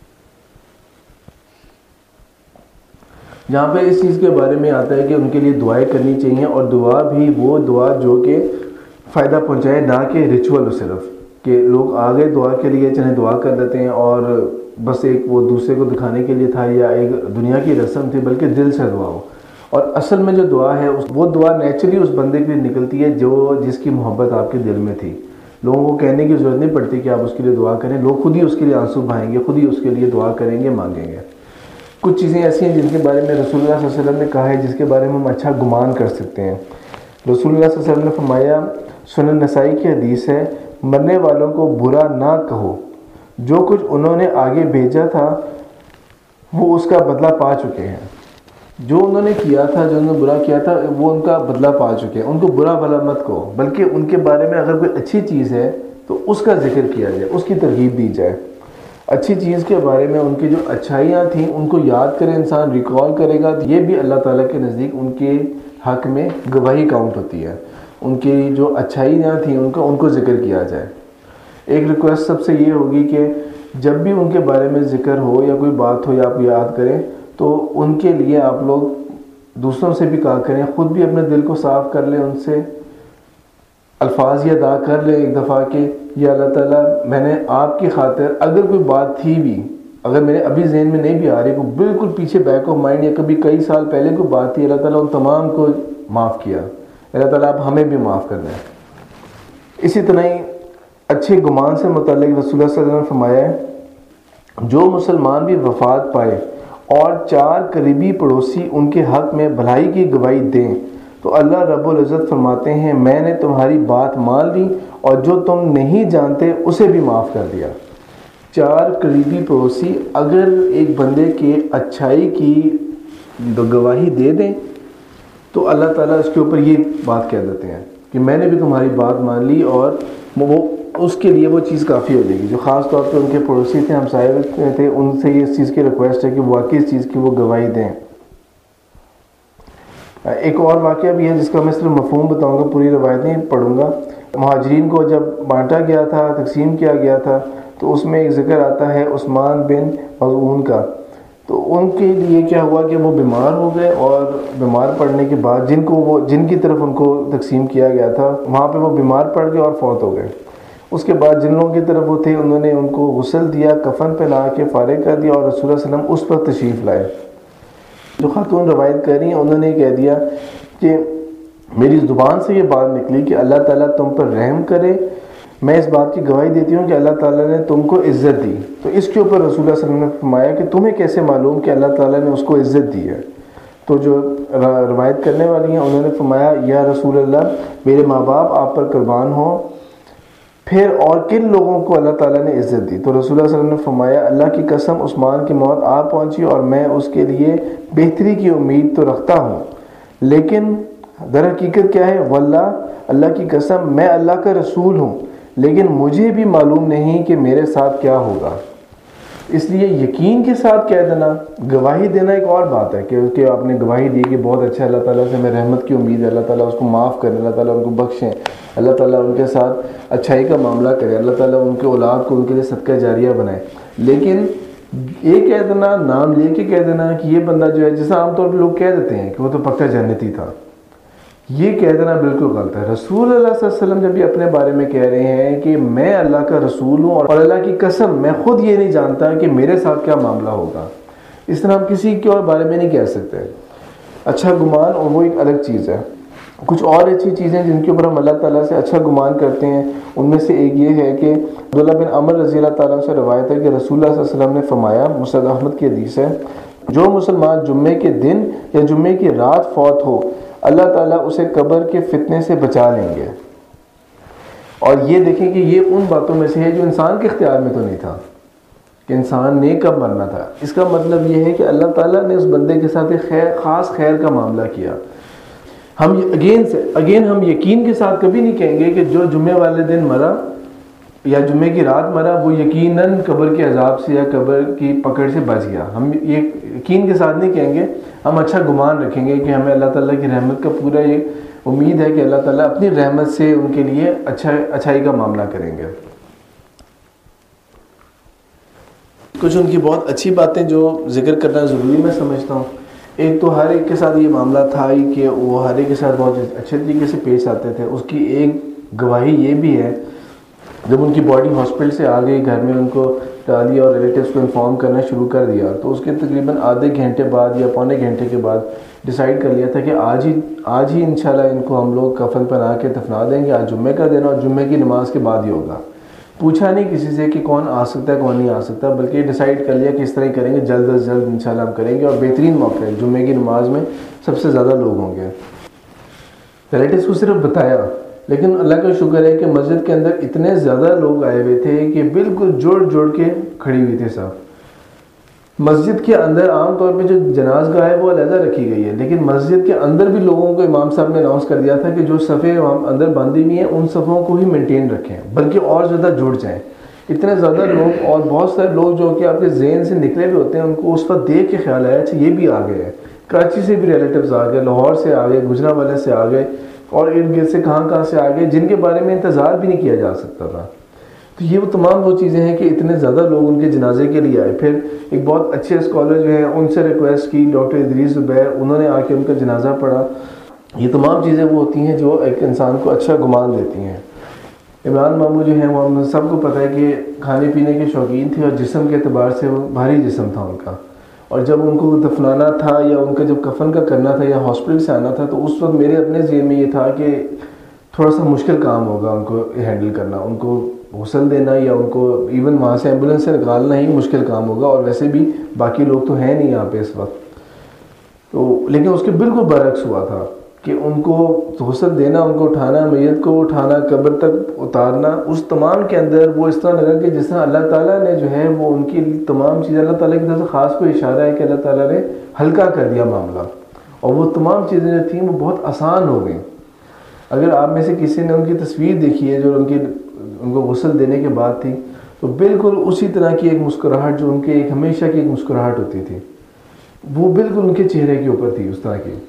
جہاں پہ اس چیز کے بارے میں آتا ہے کہ ان کے لیے دعائیں کرنی چاہیے اور دعا بھی وہ دعا جو کہ فائدہ پہنچائے، نہ کہ ریچول ہو صرف کہ لوگ آگے دعا کے لیے چاہے دعا کر دیتے ہیں اور بس ایک وہ دوسرے کو دکھانے کے لیے تھا یا ایک دنیا کی رسم تھی، بلکہ دل سے دعا ہو. اور اصل میں جو دعا ہے وہ دعا نیچرلی اس بندے کے لیے نکلتی ہے جس کی محبت آپ کے دل میں تھی. لوگوں کو کہنے کی ضرورت نہیں پڑتی کہ آپ اس کے لیے دعا کریں، لوگ خود ہی اس کے لیے آنسو بہائیں گے، خود ہی اس کے لیے دعا کریں گے، مانگیں گے. کچھ چیزیں ایسی ہیں جن کے بارے میں رسول اللہ صلی اللہ علیہ وسلم نے کہا ہے جس کے بارے میں ہم اچھا گمان کر سکتے ہیں. رسول اللہ صلی اللہ علیہ وسلم نے فرمایا، سنن نسائی کی حدیث ہے، مرنے والوں کو برا نہ کہو، جو کچھ انہوں نے آگے بھیجا تھا وہ اس کا بدلہ پا چکے ہیں. جو انہوں نے کیا تھا، جو انہوں نے برا کیا تھا، وہ ان کا بدلہ پا چکے ہیں. ان کو برا بھلا مت کہو، بلکہ ان کے بارے میں اگر کوئی اچھی چیز ہے تو اس کا ذکر کیا جائے، اس کی ترغیب دی جائے. اچھی چیز کے بارے میں ان کی جو اچھائیاں تھیں ان کو یاد کرے انسان، ریکال کرے گا، یہ بھی اللہ تعالیٰ کے نزدیک ان کے حق میں گواہی کاؤنٹ ہوتی ہے. ان کی جو اچھائیاں تھیں ان کو ذکر کیا جائے. ایک ریکویسٹ سب سے یہ ہوگی کہ جب بھی ان کے بارے میں ذکر ہو یا کوئی بات ہو یا آپ یاد کریں تو ان کے لیے آپ لوگ دوسروں سے بھی کہا کریں، خود بھی اپنے دل کو صاف کر لیں، ان سے الفاظ یہ ادا کر لیں ایک دفعہ کہ یا اللہ تعالیٰ میں نے آپ کی خاطر اگر کوئی بات تھی بھی، اگر میرے ابھی ذہن میں نہیں بھی آ رہی، کوئی بالکل پیچھے بیک آف مائنڈ یا کبھی کئی سال پہلے کوئی بات تھی، اللہ تعالیٰ ان تمام کو معاف کیا. اللہ تعالیٰ آپ ہمیں بھی معاف کر دیں. اسی طرح ہی اچھے گمان سے متعلق رسول اللہ صلی اللہ علیہ وسلم نے فرمایا ہے جو مسلمان بھی وفات پائے اور 4 قریبی پڑوسی ان کے حق میں بھلائی کی گواہی دیں تو اللہ رب العزت فرماتے ہیں میں نے تمہاری بات مان لی اور جو تم نہیں جانتے اسے بھی معاف کر دیا. 4 قریبی پڑوسی اگر ایک بندے کے اچھائی کی گواہی دے دیں تو اللہ تعالیٰ اس کے اوپر یہ بات کہہ دیتے ہیں کہ میں نے بھی تمہاری بات مان لی، اور وہ اس کے لیے وہ چیز کافی ہو جائے گی. جو خاص طور پہ ان کے پڑوسی تھے، ہمسائے تھے، ان سے یہ اس چیز کی ریکویسٹ ہے کہ واقعی اس چیز کی وہ گواہی دیں. ایک اور واقعہ بھی ہے جس کا میں صرف مفہوم بتاؤں گا، پوری روایت نہیں پڑھوں گا. مہاجرین کو جب بانٹا گیا تھا، تقسیم کیا گیا تھا، تو اس میں ایک ذکر آتا ہے عثمان بن مظعون کا. تو ان کے لیے کیا ہوا کہ وہ بیمار ہو گئے، اور بیمار پڑنے کے بعد جن کی طرف ان کو تقسیم کیا گیا تھا وہاں پہ وہ بیمار پڑ گئے اور فوت ہو گئے. اس کے بعد جن لوگوں کی طرف وہ تھے انہوں نے ان کو غسل دیا، کفن پہنا کے فارغ کر دیا، اور رسول اللہ صلی اللہ علیہ وسلم اس پر تشریف لائے. جو خاتون روایت کر رہی ہیں انہوں نے کہہ دیا کہ میری زبان سے یہ بات نکلی کہ اللہ تعالیٰ تم پر رحم کرے، میں اس بات کی گواہی دیتی ہوں کہ اللہ تعالیٰ نے تم کو عزت دی. تو اس کے اوپر رسول اللہ صلی اللہ علیہ وسلم نے فرمایا کہ تمہیں کیسے معلوم کہ اللہ تعالیٰ نے اس کو عزت دی ہے؟ تو جو روایت کرنے والی ہیں انہوں نے فرمایا یا رسول اللہ میرے ماں باپ آپ پر قربان ہوں، پھر اور کن لوگوں کو اللہ تعالیٰ نے عزت دی؟ تو رسول اللہ صلی اللہ علیہ وسلم نے فرمایا اللہ کی قسم عثمان کی موت آ پہنچی اور میں اس کے لیے بہتری کی امید تو رکھتا ہوں، لیکن در حقیقت کیا ہے؟ واللہ اللہ کی قسم میں اللہ کا رسول ہوں، لیکن مجھے بھی معلوم نہیں کہ میرے ساتھ کیا ہوگا. اس لیے یقین کے ساتھ کہہ دینا، گواہی دینا ایک اور بات ہے کہ آپ نے گواہی دی کہ بہت اچھا، اللہ تعالیٰ سے میں رحمت کی امید ہے، اللہ تعالیٰ اس کو معاف کرے، اللہ تعالیٰ ان کو بخشیں، اللہ تعالیٰ ان کے ساتھ اچھائی کا معاملہ کرے، اللہ تعالیٰ ان کے اولاد کو ان کے لیے صدقہ جاریہ بنائے. لیکن یہ کہہ دینا، نام لے کے کہہ دینا کہ یہ بندہ جو ہے، جیسا عام طور پہ لوگ کہہ دیتے ہیں کہ وہ تو پکا جنتی تھا، یہ کہہ دینا بالکل غلط ہے. رسول اللہ صلی اللہ علیہ وسلم جب یہ اپنے بارے میں کہہ رہے ہیں کہ میں اللہ کا رسول ہوں اور اللہ کی قسم میں خود یہ نہیں جانتا کہ میرے ساتھ کیا معاملہ ہوگا، اس طرح ہم کسی کے اور بارے میں نہیں کہہ سکتے. اچھا گمان اور وہ ایک الگ چیز ہے. کچھ اور اچھی چیزیں جن کے اوپر ہم اللہ تعالیٰ سے اچھا گمان کرتے ہیں، ان میں سے ایک یہ ہے کہ عبداللہ بن عمر رضی اللہ تعالیٰ سے روایت ہے کہ رسول اللہ صلی اللہ علیہ وسلم نے فرمایا، مسند احمد کی حدیث ہے، جو مسلمان جمعے کے دن یا جمعے کی رات فوت ہو اللہ تعالیٰ اسے قبر کے فتنے سے بچا لیں گے. اور یہ دیکھیں کہ یہ ان باتوں میں سے ہے جو انسان کے اختیار میں تو نہیں تھا کہ انسان نے کب مرنا تھا. اس کا مطلب یہ ہے کہ اللہ تعالیٰ نے اس بندے کے ساتھ ایک خاص خیر کا معاملہ کیا. ہم اگین ہم یقین کے ساتھ کبھی نہیں کہیں گے کہ جو جمعے والے دن مرا یا جمعے کی رات مرا وہ یقیناً قبر کے عذاب سے یا قبر کی پکڑ سے بچ گیا. ہم یہ یقین کے ساتھ نہیں کہیں گے، ہم اچھا گمان رکھیں گے کہ ہمیں اللہ تعالیٰ کی رحمت کا پورا یہ امید ہے کہ اللہ تعالیٰ اپنی رحمت سے ان کے لیے اچھائی کا معاملہ کریں گے. کچھ ان کی بہت اچھی باتیں جو ذکر کرنا ضروری میں سمجھتا ہوں. ایک تو ہر ایک کے ساتھ یہ معاملہ تھا ہی کہ وہ ہر ایک کے ساتھ بہت اچھے طریقے سے پیش آتے تھے. اس کی ایک گواہی یہ بھی ہے جب ان کی باڈی ہاسپٹل سے آ گئی، گھر میں ان کو ڈالیا اور ریلیٹیوز کو انفارم کرنا شروع کر دیا، تو اس کے تقریباً آدھے گھنٹے بعد یا پونے گھنٹے کے بعد ڈیسائیڈ کر لیا تھا کہ آج ہی انشاءاللہ ان کو ہم لوگ کفن پہنا کے دفنا دیں گے. آج جمعے کا دن اور جمعے کی نماز کے بعد ہی ہوگا. پوچھا نہیں کسی سے کہ کون آ سکتا ہے کون نہیں آ سکتا، بلکہ ڈیسائیڈ کر لیا کہ اس طرح ہی کریں گے، جلد از جلد انشاءاللہ ہم کریں گے. اور بہترین موقع ہے، جمعے کی نماز میں سب سے زیادہ لوگ ہوں گے. ریلیٹیوز کو صرف بتایا، لیکن اللہ کا شکر ہے کہ مسجد کے اندر اتنے زیادہ لوگ آئے ہوئے تھے کہ بالکل جوڑ کے کھڑی ہوئی تھے سب. مسجد کے اندر عام طور پہ جو جناز گاہ ہے وہ علیحدہ رکھی گئی ہے، لیکن مسجد کے اندر بھی لوگوں کو امام صاحب نے اناؤنس کر دیا تھا کہ جو صفیں اندر باندھی ہوئی ہیں ان صفوں کو ہی مینٹین رکھیں، بلکہ اور زیادہ جڑ جائیں۔ اتنے زیادہ لوگ، اور بہت سارے لوگ جو کہ آپ کے ذہن سے نکلے ہوئے ہوتے ہیں، ان کو اس وقت دیکھ کے خیال آیا اچھا یہ بھی آ گئے ہیں، کراچی سے بھی ریلیٹیوز آ گئے، لاہور سے آ گئے، گجرانوالے سے آ گئے، اور ارد گرد سے کہاں سے آ گئے، جن کے بارے میں انتظار بھی نہیں کیا جا سکتا تھا۔ تو یہ وہ تمام وہ چیزیں ہیں کہ اتنے زیادہ لوگ ان کے جنازے کے لیے آئے۔ پھر ایک بہت اچھے اسکالر جو ہیں ان سے ریکویسٹ کی، ڈاکٹر ادریس زبیر، انہوں نے آ کے ان کا جنازہ پڑھا۔ یہ تمام چیزیں وہ ہوتی ہیں جو ایک انسان کو اچھا گمان دیتی ہیں۔ عمران ماموں جو ہیں وہ ہم سب کو پتہ ہے کہ کھانے پینے کے شوقین تھے، اور جسم کے اعتبار سے وہ بھاری جسم تھا ان کا، اور جب ان کو دفنانا تھا یا ان کا جب کفن کا کرنا تھا یا ہاسپٹل سے آنا تھا، تو اس وقت میرے اپنے ذہن میں یہ تھا کہ تھوڑا سا مشکل کام ہوگا ان کو ہینڈل کرنا، ان کو غسل دینا یا ان کو ایون وہاں سے ایمبولینس سے نکالنا ہی مشکل کام ہوگا، اور ویسے بھی باقی لوگ تو ہیں نہیں یہاں پہ اس وقت۔ تو لیکن اس کے بالکل برعکس ہوا تھا کہ ان کو غسل دینا، ان کو اٹھانا، میت کو اٹھانا، قبر تک اتارنا، اس تمام کے اندر وہ اس طرح لگا کہ جس طرح اللہ تعالیٰ نے جو ہے وہ ان کی تمام چیزیں، اللہ تعالیٰ کی طرف سے خاص کوئی اشارہ ہے کہ اللہ تعالیٰ نے ہلکا کر دیا معاملہ، اور وہ تمام چیزیں جو تھیں وہ بہت آسان ہو گئیں۔ اگر آپ میں سے کسی نے ان کی تصویر دیکھی ہے جو ان کو غسل دینے کے بعد تھی، تو بالکل اسی طرح کی ایک مسکراہٹ جو ان کے ایک ہمیشہ کی ایک مسکراہٹ ہوتی تھی، وہ بالکل ان کے چہرے کے اوپر تھی اس طرح کی۔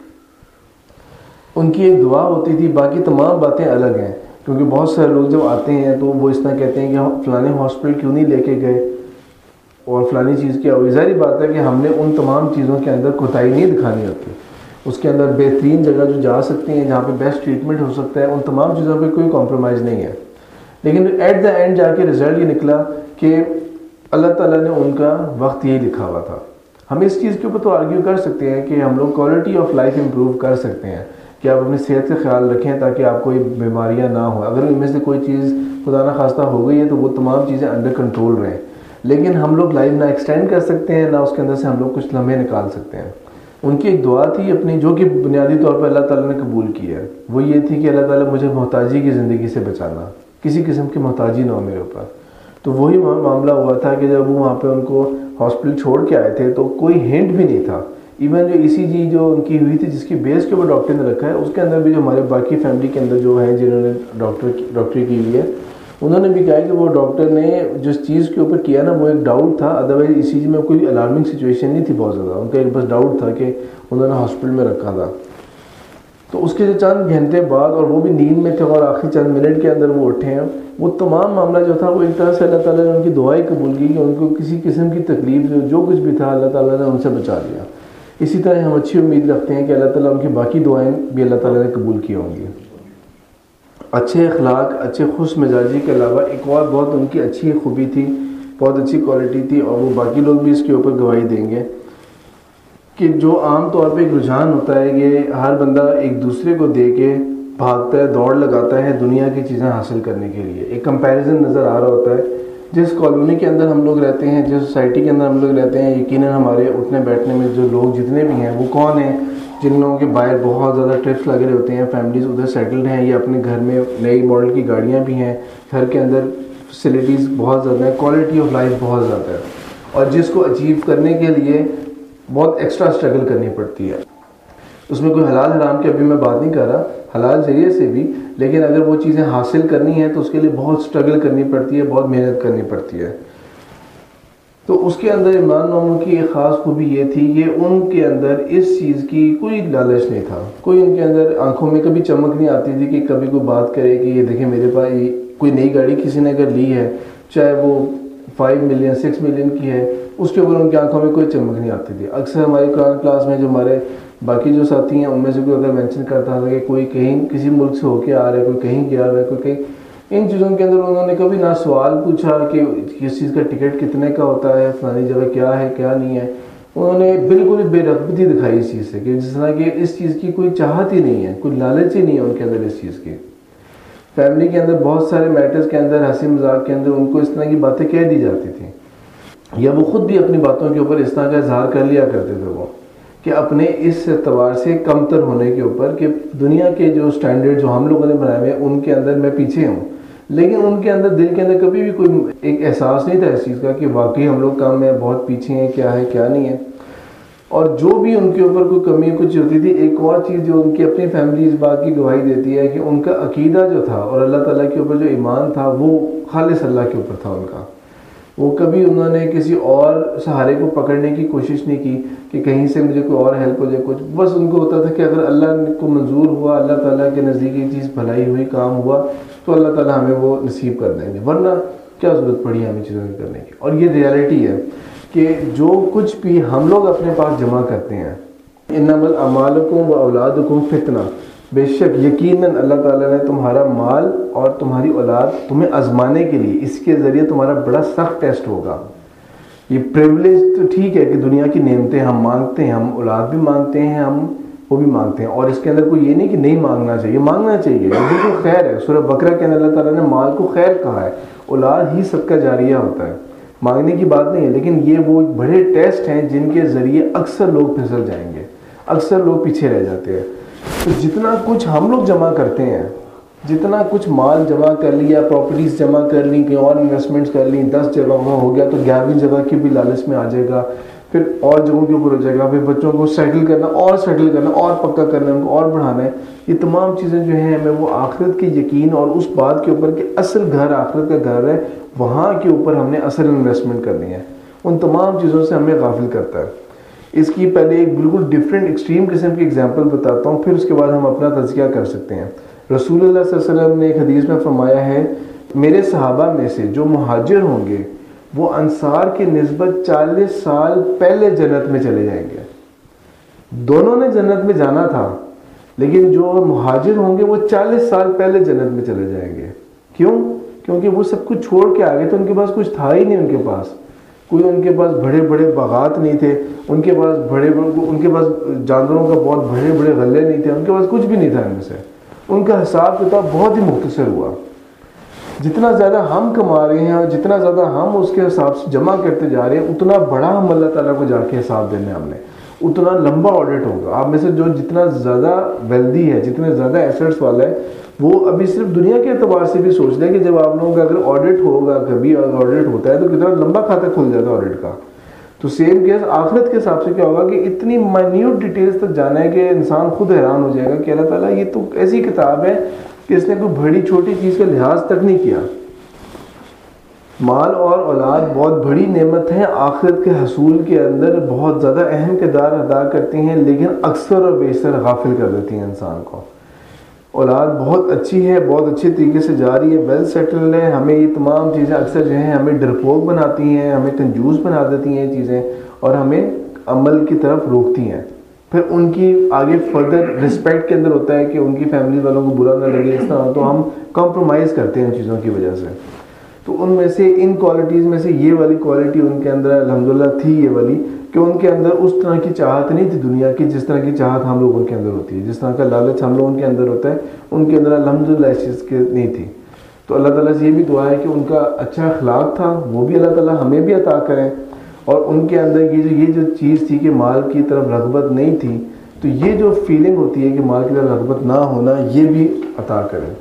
ان کی ایک دعا ہوتی تھی، باقی تمام باتیں الگ ہیں، کیونکہ بہت سارے لوگ جب آتے ہیں تو وہ اس طرح کہتے ہیں کہ فلانے ہاسپٹل کیوں نہیں لے کے گئے اور فلانی چیز کیا ہوئی۔ ظاہری بات ہے کہ ہم نے ان تمام چیزوں کے اندر کوتاہی نہیں دکھانی ہوتی، اس کے اندر بہترین جگہ جو جا سکتی ہیں، جہاں پہ بیسٹ ٹریٹمنٹ ہو سکتا ہے، ان تمام چیزوں پہ کوئی کمپرومائز نہیں ہے۔ لیکن ایٹ دا اینڈ جا کے رزلٹ یہ نکلا کہ اللہ تعالیٰ نے ان کا وقت یہی لکھا ہوا تھا۔ ہم اس چیز کے اوپر تو آرگیو کر سکتے ہیں کہ ہم لوگ کوالٹی آف لائف امپروو کر سکتے ہیں کہ آپ اپنی صحت کا خیال رکھیں تاکہ آپ کوئی بیماریاں نہ ہوں، اگر ان میں سے کوئی چیز خدا نہ خواستہ ہو گئی ہے تو وہ تمام چیزیں انڈر کنٹرول رہیں، لیکن ہم لوگ لائف نہ ایکسٹینڈ کر سکتے ہیں، نہ اس کے اندر سے ہم لوگ کچھ لمحے نکال سکتے ہیں۔ ان کی ایک دعا تھی اپنی جو کہ بنیادی طور پر اللہ تعالیٰ نے قبول کی ہے، وہ یہ تھی کہ اللہ تعالیٰ مجھے محتاجی کی زندگی سے بچانا، کسی قسم کی محتاجی نہ ہو میرے اوپر۔ تو وہی معاملہ ہوا تھا کہ جب وہ وہاں پہ ان کو ہاسپٹل چھوڑ کے آئے تھے تو کوئی ہنٹ بھی نہیں تھا، ایون جو ECG جو ان کی ہوئی تھی جس کی بیس کے اوپر ڈاکٹر نے رکھا ہے، اس کے اندر بھی جو ہمارے باقی فیملی کے اندر جو ہیں جنہوں نے ڈاکٹری کی ہوئی ہے، انہوں نے بھی کہا کہ وہ ڈاکٹر نے جس چیز کے اوپر کیا نا وہ ایک ڈاؤٹ تھا، ادروائز ECG میں کوئی الارمنگ سچویشن نہیں تھی بہت زیادہ، ان کا ایک بس ڈاؤٹ تھا کہ انہوں نے ہاسپٹل میں رکھا تھا۔ تو اس کے جو چند گھنٹے بعد، اور وہ بھی نیند میں تھے اور آخری چند منٹ کے اندر وہ اٹھے ہیں، وہ تمام معاملہ جو تھا وہ ایک طرح سے اللہ تعالیٰ نے ان کی دعائیں قبول کی کہ ان کو کسی قسم کی تکلیف جو کچھ بھی تھا اللہ تعالیٰ نے ان سے بچا لیا۔ اسی طرح ہم اچھی امید رکھتے ہیں کہ اللہ تعالیٰ ان کی باقی دعائیں بھی اللہ تعالیٰ نے قبول کی ہوں گی۔ اچھے اخلاق، اچھے خوش مزاجی کے علاوہ ایک اور بہت ان کی اچھی خوبی تھی، بہت اچھی کوالٹی تھی، اور وہ باقی لوگ بھی اس کے اوپر گواہی دیں گے کہ جو عام طور پہ ایک رجحان ہوتا ہے کہ ہر بندہ ایک دوسرے کو دے کے بھاگتا ہے، دوڑ لگاتا ہے دنیا کی چیزیں حاصل کرنے کے لیے، ایک کمپیریزن نظر آ رہا ہوتا ہے۔ جس کالونی کے اندر ہم لوگ رہتے ہیں، جس سوسائٹی کے اندر ہم لوگ رہتے ہیں، یقیناً ہمارے اٹھنے بیٹھنے میں جو لوگ جتنے بھی ہیں وہ کون ہیں جن لوگوں کے باہر بہت زیادہ ٹرپس لگے رہے ہوتے ہیں، فیملیز ادھر سیٹلڈ ہیں، یا اپنے گھر میں نئی ماڈل کی گاڑیاں بھی ہیں، گھر کے اندر فیسلٹیز بہت زیادہ ہیں، کوالٹی آف لائف بہت زیادہ ہے، اور جس کو اچیو کرنے کے لیے بہت ایکسٹرا اسٹرگل کرنی پڑتی ہے۔ اس میں کوئی حلال حرام کی ابھی میں بات نہیں کر رہا، حلال ذریعے سے بھی، لیکن اگر وہ چیزیں حاصل کرنی ہیں تو اس کے لیے بہت اسٹرگل کرنی پڑتی ہے، بہت محنت کرنی پڑتی ہے۔ تو اس کے اندر عمران ماموں کی ایک خاص خوبی یہ تھی کہ ان کے اندر اس چیز کی کوئی لالچ نہیں تھا، کوئی ان کے اندر آنکھوں میں کبھی چمک نہیں آتی تھی کہ کبھی کوئی بات کرے کہ یہ دیکھیں میرے پاس کوئی نئی گاڑی کسی نے اگر لی ہے، چاہے وہ 5 ملین 6 ملین کی ہے، اس کے اوپر ان کی آنکھوں میں کوئی چمک نہیں آتی تھی۔ اکثر ہماری قرآن کلاس میں جو ہمارے باقی جو ساتھی ہیں ان میں سے کوئی اگر مینشن کرتا تھا کہ کوئی کہیں کسی ملک سے ہو کے آ رہا ہے، کوئی کہیں گیا ہوا ہے، کوئی کہیں، ان چیزوں کے اندر انہوں نے کبھی نہ سوال پوچھا کہ کس چیز کا ٹکٹ کتنے کا ہوتا ہے، فلانی جگہ کیا ہے کیا نہیں ہے، انہوں نے بالکل بے رغبتی دکھائی اس چیز سے، کہ جس طرح کہ اس چیز کی کوئی چاہت ہی نہیں ہے، کوئی لالچ ہی نہیں ہے ان کے اندر اس چیز کی۔ فیملی کے اندر بہت سارے میٹرز کے اندر ہنسی مذاق کے اندر ان کو اس طرح کی باتیں کہہ دی جاتی تھیں، یا وہ خود بھی اپنی باتوں کے اوپر اس طرح کا اظہار کر لیا کرتے تھے وہ، کہ اپنے اس اعتبار سے کمتر ہونے کے اوپر کہ دنیا کے جو سٹینڈرڈ جو ہم لوگوں نے بنائے ہوئے ہیں ان کے اندر میں پیچھے ہوں، لیکن ان کے اندر دل کے اندر کبھی بھی کوئی ایک احساس نہیں تھا اس چیز کا کہ واقعی ہم لوگ کم ہیں، بہت پیچھے ہیں، کیا ہے کیا نہیں ہے. اور جو بھی ان کے اوپر کوئی کمی کچھ ہوتی تھی، ایک اور چیز جو ان کی اپنی فیملی اس بات کی گواہی دیتی ہے کہ ان کا عقیدہ جو تھا اور اللہ تعالیٰ کے اوپر جو ایمان تھا وہ خالص اللہ کے اوپر تھا ان کا. وہ کبھی انہوں نے کسی اور سہارے کو پکڑنے کی کوشش نہیں کی کہ کہیں سے مجھے کوئی اور ہیلپ ہو جائے کچھ. بس ان کو ہوتا تھا کہ اگر اللہ کو منظور ہوا، اللہ تعالیٰ کے نزدیک یہ چیز بھلائی ہوئی، کام ہوا، تو اللہ تعالیٰ ہمیں وہ نصیب کر دیں گے، ورنہ کیا ضرورت پڑی ہمیں چیزوں کی کرنے کی. اور یہ ریالٹی ہے کہ جو کچھ بھی ہم لوگ اپنے پاس جمع کرتے ہیں، انما الاعمالکم و اولادکم فتنہ، بے شک یقیناً اللہ تعالیٰ نے تمہارا مال اور تمہاری اولاد تمہیں آزمانے کے لیے، اس کے ذریعے تمہارا بڑا سخت ٹیسٹ ہوگا. یہ پریولیج تو ٹھیک ہے کہ دنیا کی نعمتیں ہم مانگتے ہیں، ہم اولاد بھی مانگتے ہیں، ہم وہ بھی مانگتے ہیں، اور اس کے اندر کوئی یہ نہیں کہ نہیں مانگنا چاہیے، مانگنا چاہیے، یہ بالکل خیر ہے. سورہ بقرہ کے اندر اللہ تعالیٰ نے مال کو خیر کہا ہے، اولاد ہی صدقہ جاریہ ہوتا ہے، مانگنے کی بات نہیں ہے. لیکن یہ وہ بڑے ٹیسٹ ہیں جن کے ذریعے اکثر لوگ پھسل جائیں گے، اکثر لوگ پیچھے رہ جاتے ہیں. تو جتنا کچھ ہم لوگ جمع کرتے ہیں، جتنا کچھ مال جمع کر لیا، پراپرٹیز جمع کر لی، کہیں اور انویسٹمنٹس کر لی، 10 جگہ ہو گیا تو 11ویں جگہ کی بھی لالچ میں آ جائے گا، پھر اور جگہوں کے اوپر ہو جائے گا، پھر بچوں کو سیٹل کرنا اور سیٹل کرنا اور پکا کرنا، ان کو اور بڑھانا ہے. یہ تمام چیزیں جو ہیں ہمیں وہ آخرت کے یقین اور اس بات کے اوپر کہ اصل گھر آخرت کا گھر ہے، وہاں کے اوپر ہم نے اصل انویسٹمنٹ کرنی ہے، ان تمام چیزوں سے ہمیں غافل کرتا ہے. اس کی پہلے ایک بالکل ڈفرینٹ ایکسٹریم قسم کی اگزامپل بتاتا ہوں، پھر اس کے بعد ہم اپنا تزکیہ کر سکتے ہیں. رسول اللہ صلی اللہ علیہ وسلم نے ایک حدیث میں فرمایا ہے، میرے صحابہ میں سے جو مہاجر ہوں گے وہ انصار کی نسبت 40 سال پہلے جنت میں چلے جائیں گے. دونوں نے جنت میں جانا تھا، لیکن جو مہاجر ہوں گے وہ 40 سال پہلے جنت میں چلے جائیں گے. کیوں؟ کیونکہ وہ سب کچھ چھوڑ کے آگے تو ان کے پاس کچھ تھا ہی نہیں، ان کے پاس کوئی، ان کے پاس بڑے بڑے باغات نہیں تھے، ان کے پاس ان کے پاس جانوروں کا بہت بڑے بڑے غلے نہیں تھے، ان کے پاس کچھ بھی نہیں تھا ان میں سے. ان کا حساب کتاب بہت ہی مختصر ہوا. جتنا زیادہ ہم کما رہے ہیں اور جتنا زیادہ ہم اس کے حساب سے جمع کرتے جا رہے ہیں، اتنا بڑا ہم اللہ تعالیٰ کو جا کے حساب دینا ہے ہم نے، اتنا لمبا آڈٹ ہوگا. آپ میں سے جو جتنا زیادہ ویلدی ہے، جتنے زیادہ ایسٹس والا ہے، وہ ابھی صرف دنیا کے اعتبار سے بھی سوچ لیں کہ جب آپ لوگوں کا اگر آڈٹ ہوگا، کبھی آڈٹ ہوتا ہے تو کتنا لمبا کھاتا کھل جاتا ہے آڈٹ کا. تو سیم کیس آخرت کے حساب سے کیا ہوگا کہ اتنی مائنیوٹ ڈیٹیلز تک جانا ہے کہ انسان خود حیران ہو جائے گا کہ اللہ تعالیٰ یہ تو ایسی کتاب ہے کہ اس نے کوئی بڑی چھوٹی چیز کا لحاظ تک نہیں کیا. مال اور اولاد بہت بڑی نعمت ہیں، آخرت کے حصول کے اندر بہت زیادہ اہم کردار ادا کرتی ہیں، لیکن اکثر اور بیشتر غافل کر دیتی ہیں انسان کو. اولاد بہت اچھی ہے، بہت اچھے طریقے سے جا رہی ہے، ویل سیٹلڈ ہے، ہمیں یہ تمام چیزیں اکثر جو ہیں ہمیں ڈرپوک بناتی ہیں، ہمیں کنجوس بنا دیتی ہیں چیزیں، اور ہمیں عمل کی طرف روکتی ہیں. پھر ان کی آگے فردر رسپیکٹ کے اندر ہوتا ہے کہ ان کی فیملی والوں کو برا نہ لگے، اس طرح تو ہم کمپرومائز کرتے ہیں ان چیزوں کی وجہ سے. تو ان میں سے ان کوالٹیز میں سے یہ والی کوالٹی ان کے اندر الحمدللہ تھی، یہ والی کہ ان کے اندر اس طرح کی چاہت نہیں تھی دنیا کی جس طرح کی چاہت ہم لوگوں کے اندر ہوتی ہے، جس طرح کا لالچ ہم لوگوں کے اندر ہوتا ہے، ان کے اندر الحمدللہ اس چیز کی نہیں تھی. تو اللہ تعالیٰ سے یہ بھی دعا ہے کہ ان کا اچھا اخلاق تھا، وہ بھی اللہ تعالیٰ ہمیں بھی عطا کریں، اور ان کے اندر یہ جو چیز تھی کہ مال کی طرف رغبت نہیں تھی، تو یہ جو فیلنگ ہوتی ہے کہ مال کی طرف رغبت نہ ہونا، یہ بھی عطا کریں.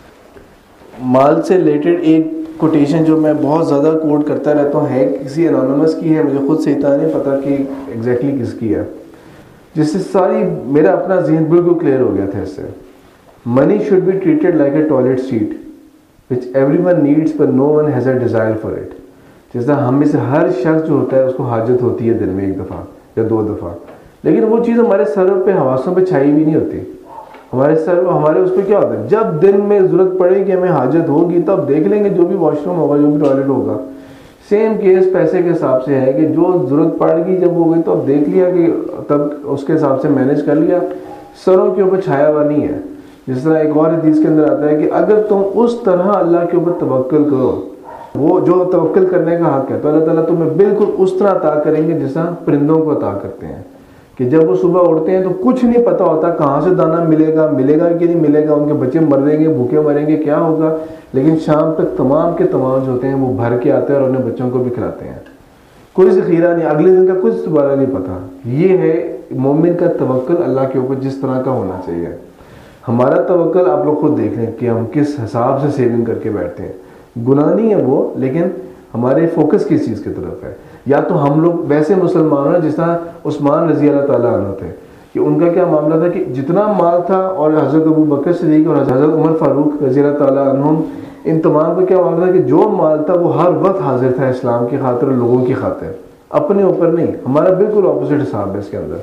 مال سے ریلیٹڈ ایک کوٹیشن جو میں بہت زیادہ کوٹ کرتا رہتا ہوں، ہے کسی انانیمس کی ہے، مجھے خود سے اتنا نہیں پتا کہ ایگزیکٹلی کس کی ہے، جس سے ساری میرا اپنا ذہن بالکل کلیئر ہو گیا تھا اس سے. Money should be treated like a toilet seat which every one needs but no one has a desire for it. جس طرح ہم میں سے ہر شخص جو ہوتا ہے اس کو حاجت ہوتی ہے دن میں 1 دفعہ یا 2 دفعہ، لیکن وہ چیز ہمارے سر پہ حواسوں پہ چھائی بھی نہیں ہوتی. ہمارے اس پہ کیا ہوتا ہے، جب دن میں ضرورت پڑے گی، ہمیں حاجت ہوگی تب دیکھ لیں گے، جو بھی واش روم ہوگا، جو بھی ٹوائلٹ ہوگا. سیم کیس پیسے کے حساب سے ہے کہ جو ضرورت پڑ گئی جب ہو گئی تو اب دیکھ لیا کہ تب اس کے حساب سے مینیج کر لیا، سروں کے اوپر چھایا ہوا نہیں ہے. جس طرح ایک اور حدیث کے اندر آتا ہے کہ اگر تم اس طرح اللہ کے اوپر توکل کرو، وہ جو توکل کرنے کا حق ہے، تو اللہ تعالیٰ تمہیں بالکل اس طرح عطا کریں گے جس طرح پرندوں کو عطا کرتے ہیں، کہ جب وہ صبح اٹھتے ہیں تو کچھ نہیں پتا ہوتا کہاں سے دانہ ملے گا کہ نہیں ملے گا، ان کے بچے مر رہیں گے، بھوکے مریں گے، کیا ہوگا، لیکن شام تک تمام کے تمام جو ہوتے ہیں وہ بھر کے آتے ہیں اور اپنے بچوں کو بھی کھلاتے ہیں. کوئی ذخیرہ نہیں، اگلے دن کا کچھ دوبارہ نہیں پتا. یہ ہے مومن کا توکل اللہ کے اوپر جس طرح کا ہونا چاہیے. ہمارا توکل آپ لوگ خود دیکھ لیں کہ ہم کس حساب سے سیونگ کر کے بیٹھتے ہیں. گناہ نہیں ہے وہ، لیکن ہمارے فوکس کس چیز کی طرف ہے. یا تو ہم لوگ ویسے مسلمان ہیں جس طرح عثمان رضی اللہ تعالیٰ عنہ تھے کہ ان کا کیا معاملہ تھا کہ جتنا مال تھا، اور حضرت ابو بکر صدیق اور حضرت عمر فاروق رضی اللہ تعالیٰ عنہم، ان تمام کا کیا معاملہ تھا کہ جو مال تھا وہ ہر وقت حاضر تھا اسلام کی خاطر، لوگوں کی خاطر، اپنے اوپر نہیں. ہمارا بالکل اپوزٹ حساب ہے اس کے اندر.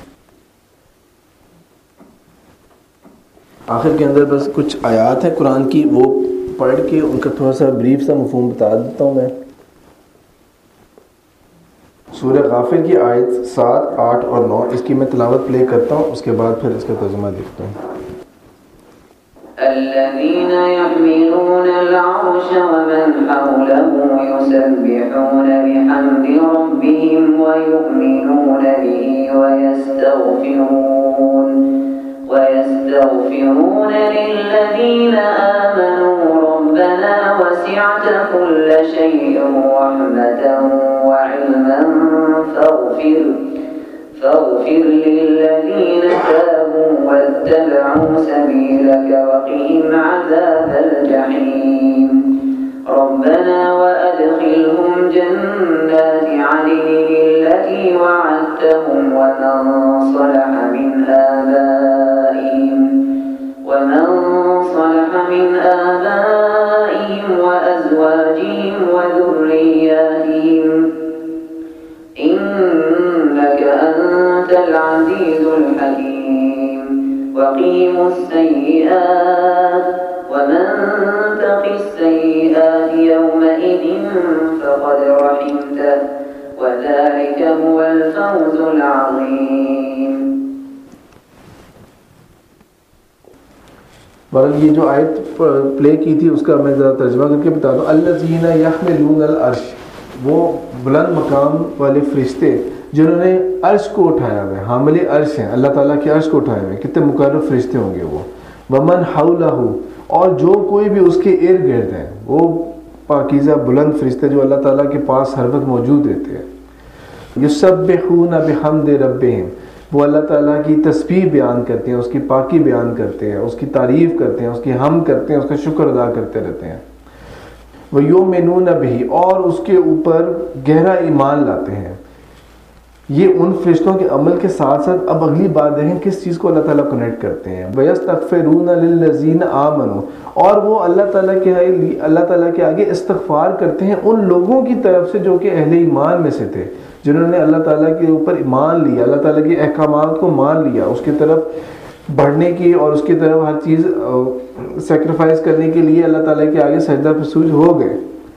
آخر کے اندر بس کچھ آیات ہیں قرآن کی، وہ پڑھ کے ان کا تھوڑا سا بریف سا مفہوم بتا دیتا ہوں میں. سورہ غافر کی آیت 7، 8 اور 9 اس کی میں تلاوت پلے کرتا ہوں، اس کے بعد پھر اس کا ترجمہ دیکھتا ہوں. الذين يحملون العرش ومن حوله يسبحون بحمد ربهم ويؤمنون به ويستغفرون للذين آمنوا ربنا وسعت كل شيء رحمة وعلما فاغفر للذين تابوا واتبعوا سبيلك وقهم عذاب الجحيم ربنا وأدخلهم جنات عدن التي وعدتهم ومن صلح من آبائهم وأزواجهم وذرياتهم إنك أنت العزيز الحكيم وقهم السيئات ومن تق السيئات يومئذ فقد رحمته وذلك هو الفوز العظيم. بہرحال یہ جو آیت پلے کی تھی اس کا میں ذرا ترجمہ کر کے بتا دوں. الذین یحملون العرش، وہ بلند مقام والے فرشتے جنہوں نے عرش کو اٹھایا ہوا ہے، حامل عرش ہیں، اللہ تعالیٰ کے عرش کو اٹھائے ہوئے. کتنے مقرب فرشتے ہوں گے وہ. ومن حولہ، اور جو کوئی بھی اس کے ارد گرد ہیں، وہ پاکیزہ بلند فرشتے جو اللہ تعالیٰ کے پاس ہر وقت موجود رہتے ہیں. یسبحون بحمد ربہم، وہ اللہ تعالیٰ کی تسبیح بیان کرتے ہیں، اس کی پاکی بیان کرتے ہیں، اس کی تعریف کرتے ہیں، اس کی حمد کرتے ہیں، اس کا شکر ادا کرتے رہتے ہیں. وَيُؤْمِنُونَ بِهِ، اور اس کے اوپر گہرا ایمان لاتے ہیں. یہ ان فرشتوں کے عمل کے ساتھ ساتھ اب اگلی بات دیکھیں کس چیز کو اللہ تعالیٰ کنیکٹ کرتے ہیں. وَيَسْتَغْفِرُونَ لِلَّذِينَ آمَنُوا، اور وہ اللہ تعالیٰ کے آگے استغفار کرتے ہیں ان لوگوں کی طرف سے جو کہ اہل ایمان میں سے تھے، جنہوں نے اللہ تعالیٰ کے اوپر ایمان لیا، اللہ تعالیٰ کے احکامات کو مان لیا، اس کی طرف بڑھنے کی اور اس کی طرف ہر چیز سیکریفائز کرنے کے لیے اللہ تعالیٰ کے آگے سجدہ فسوج ہو گئے.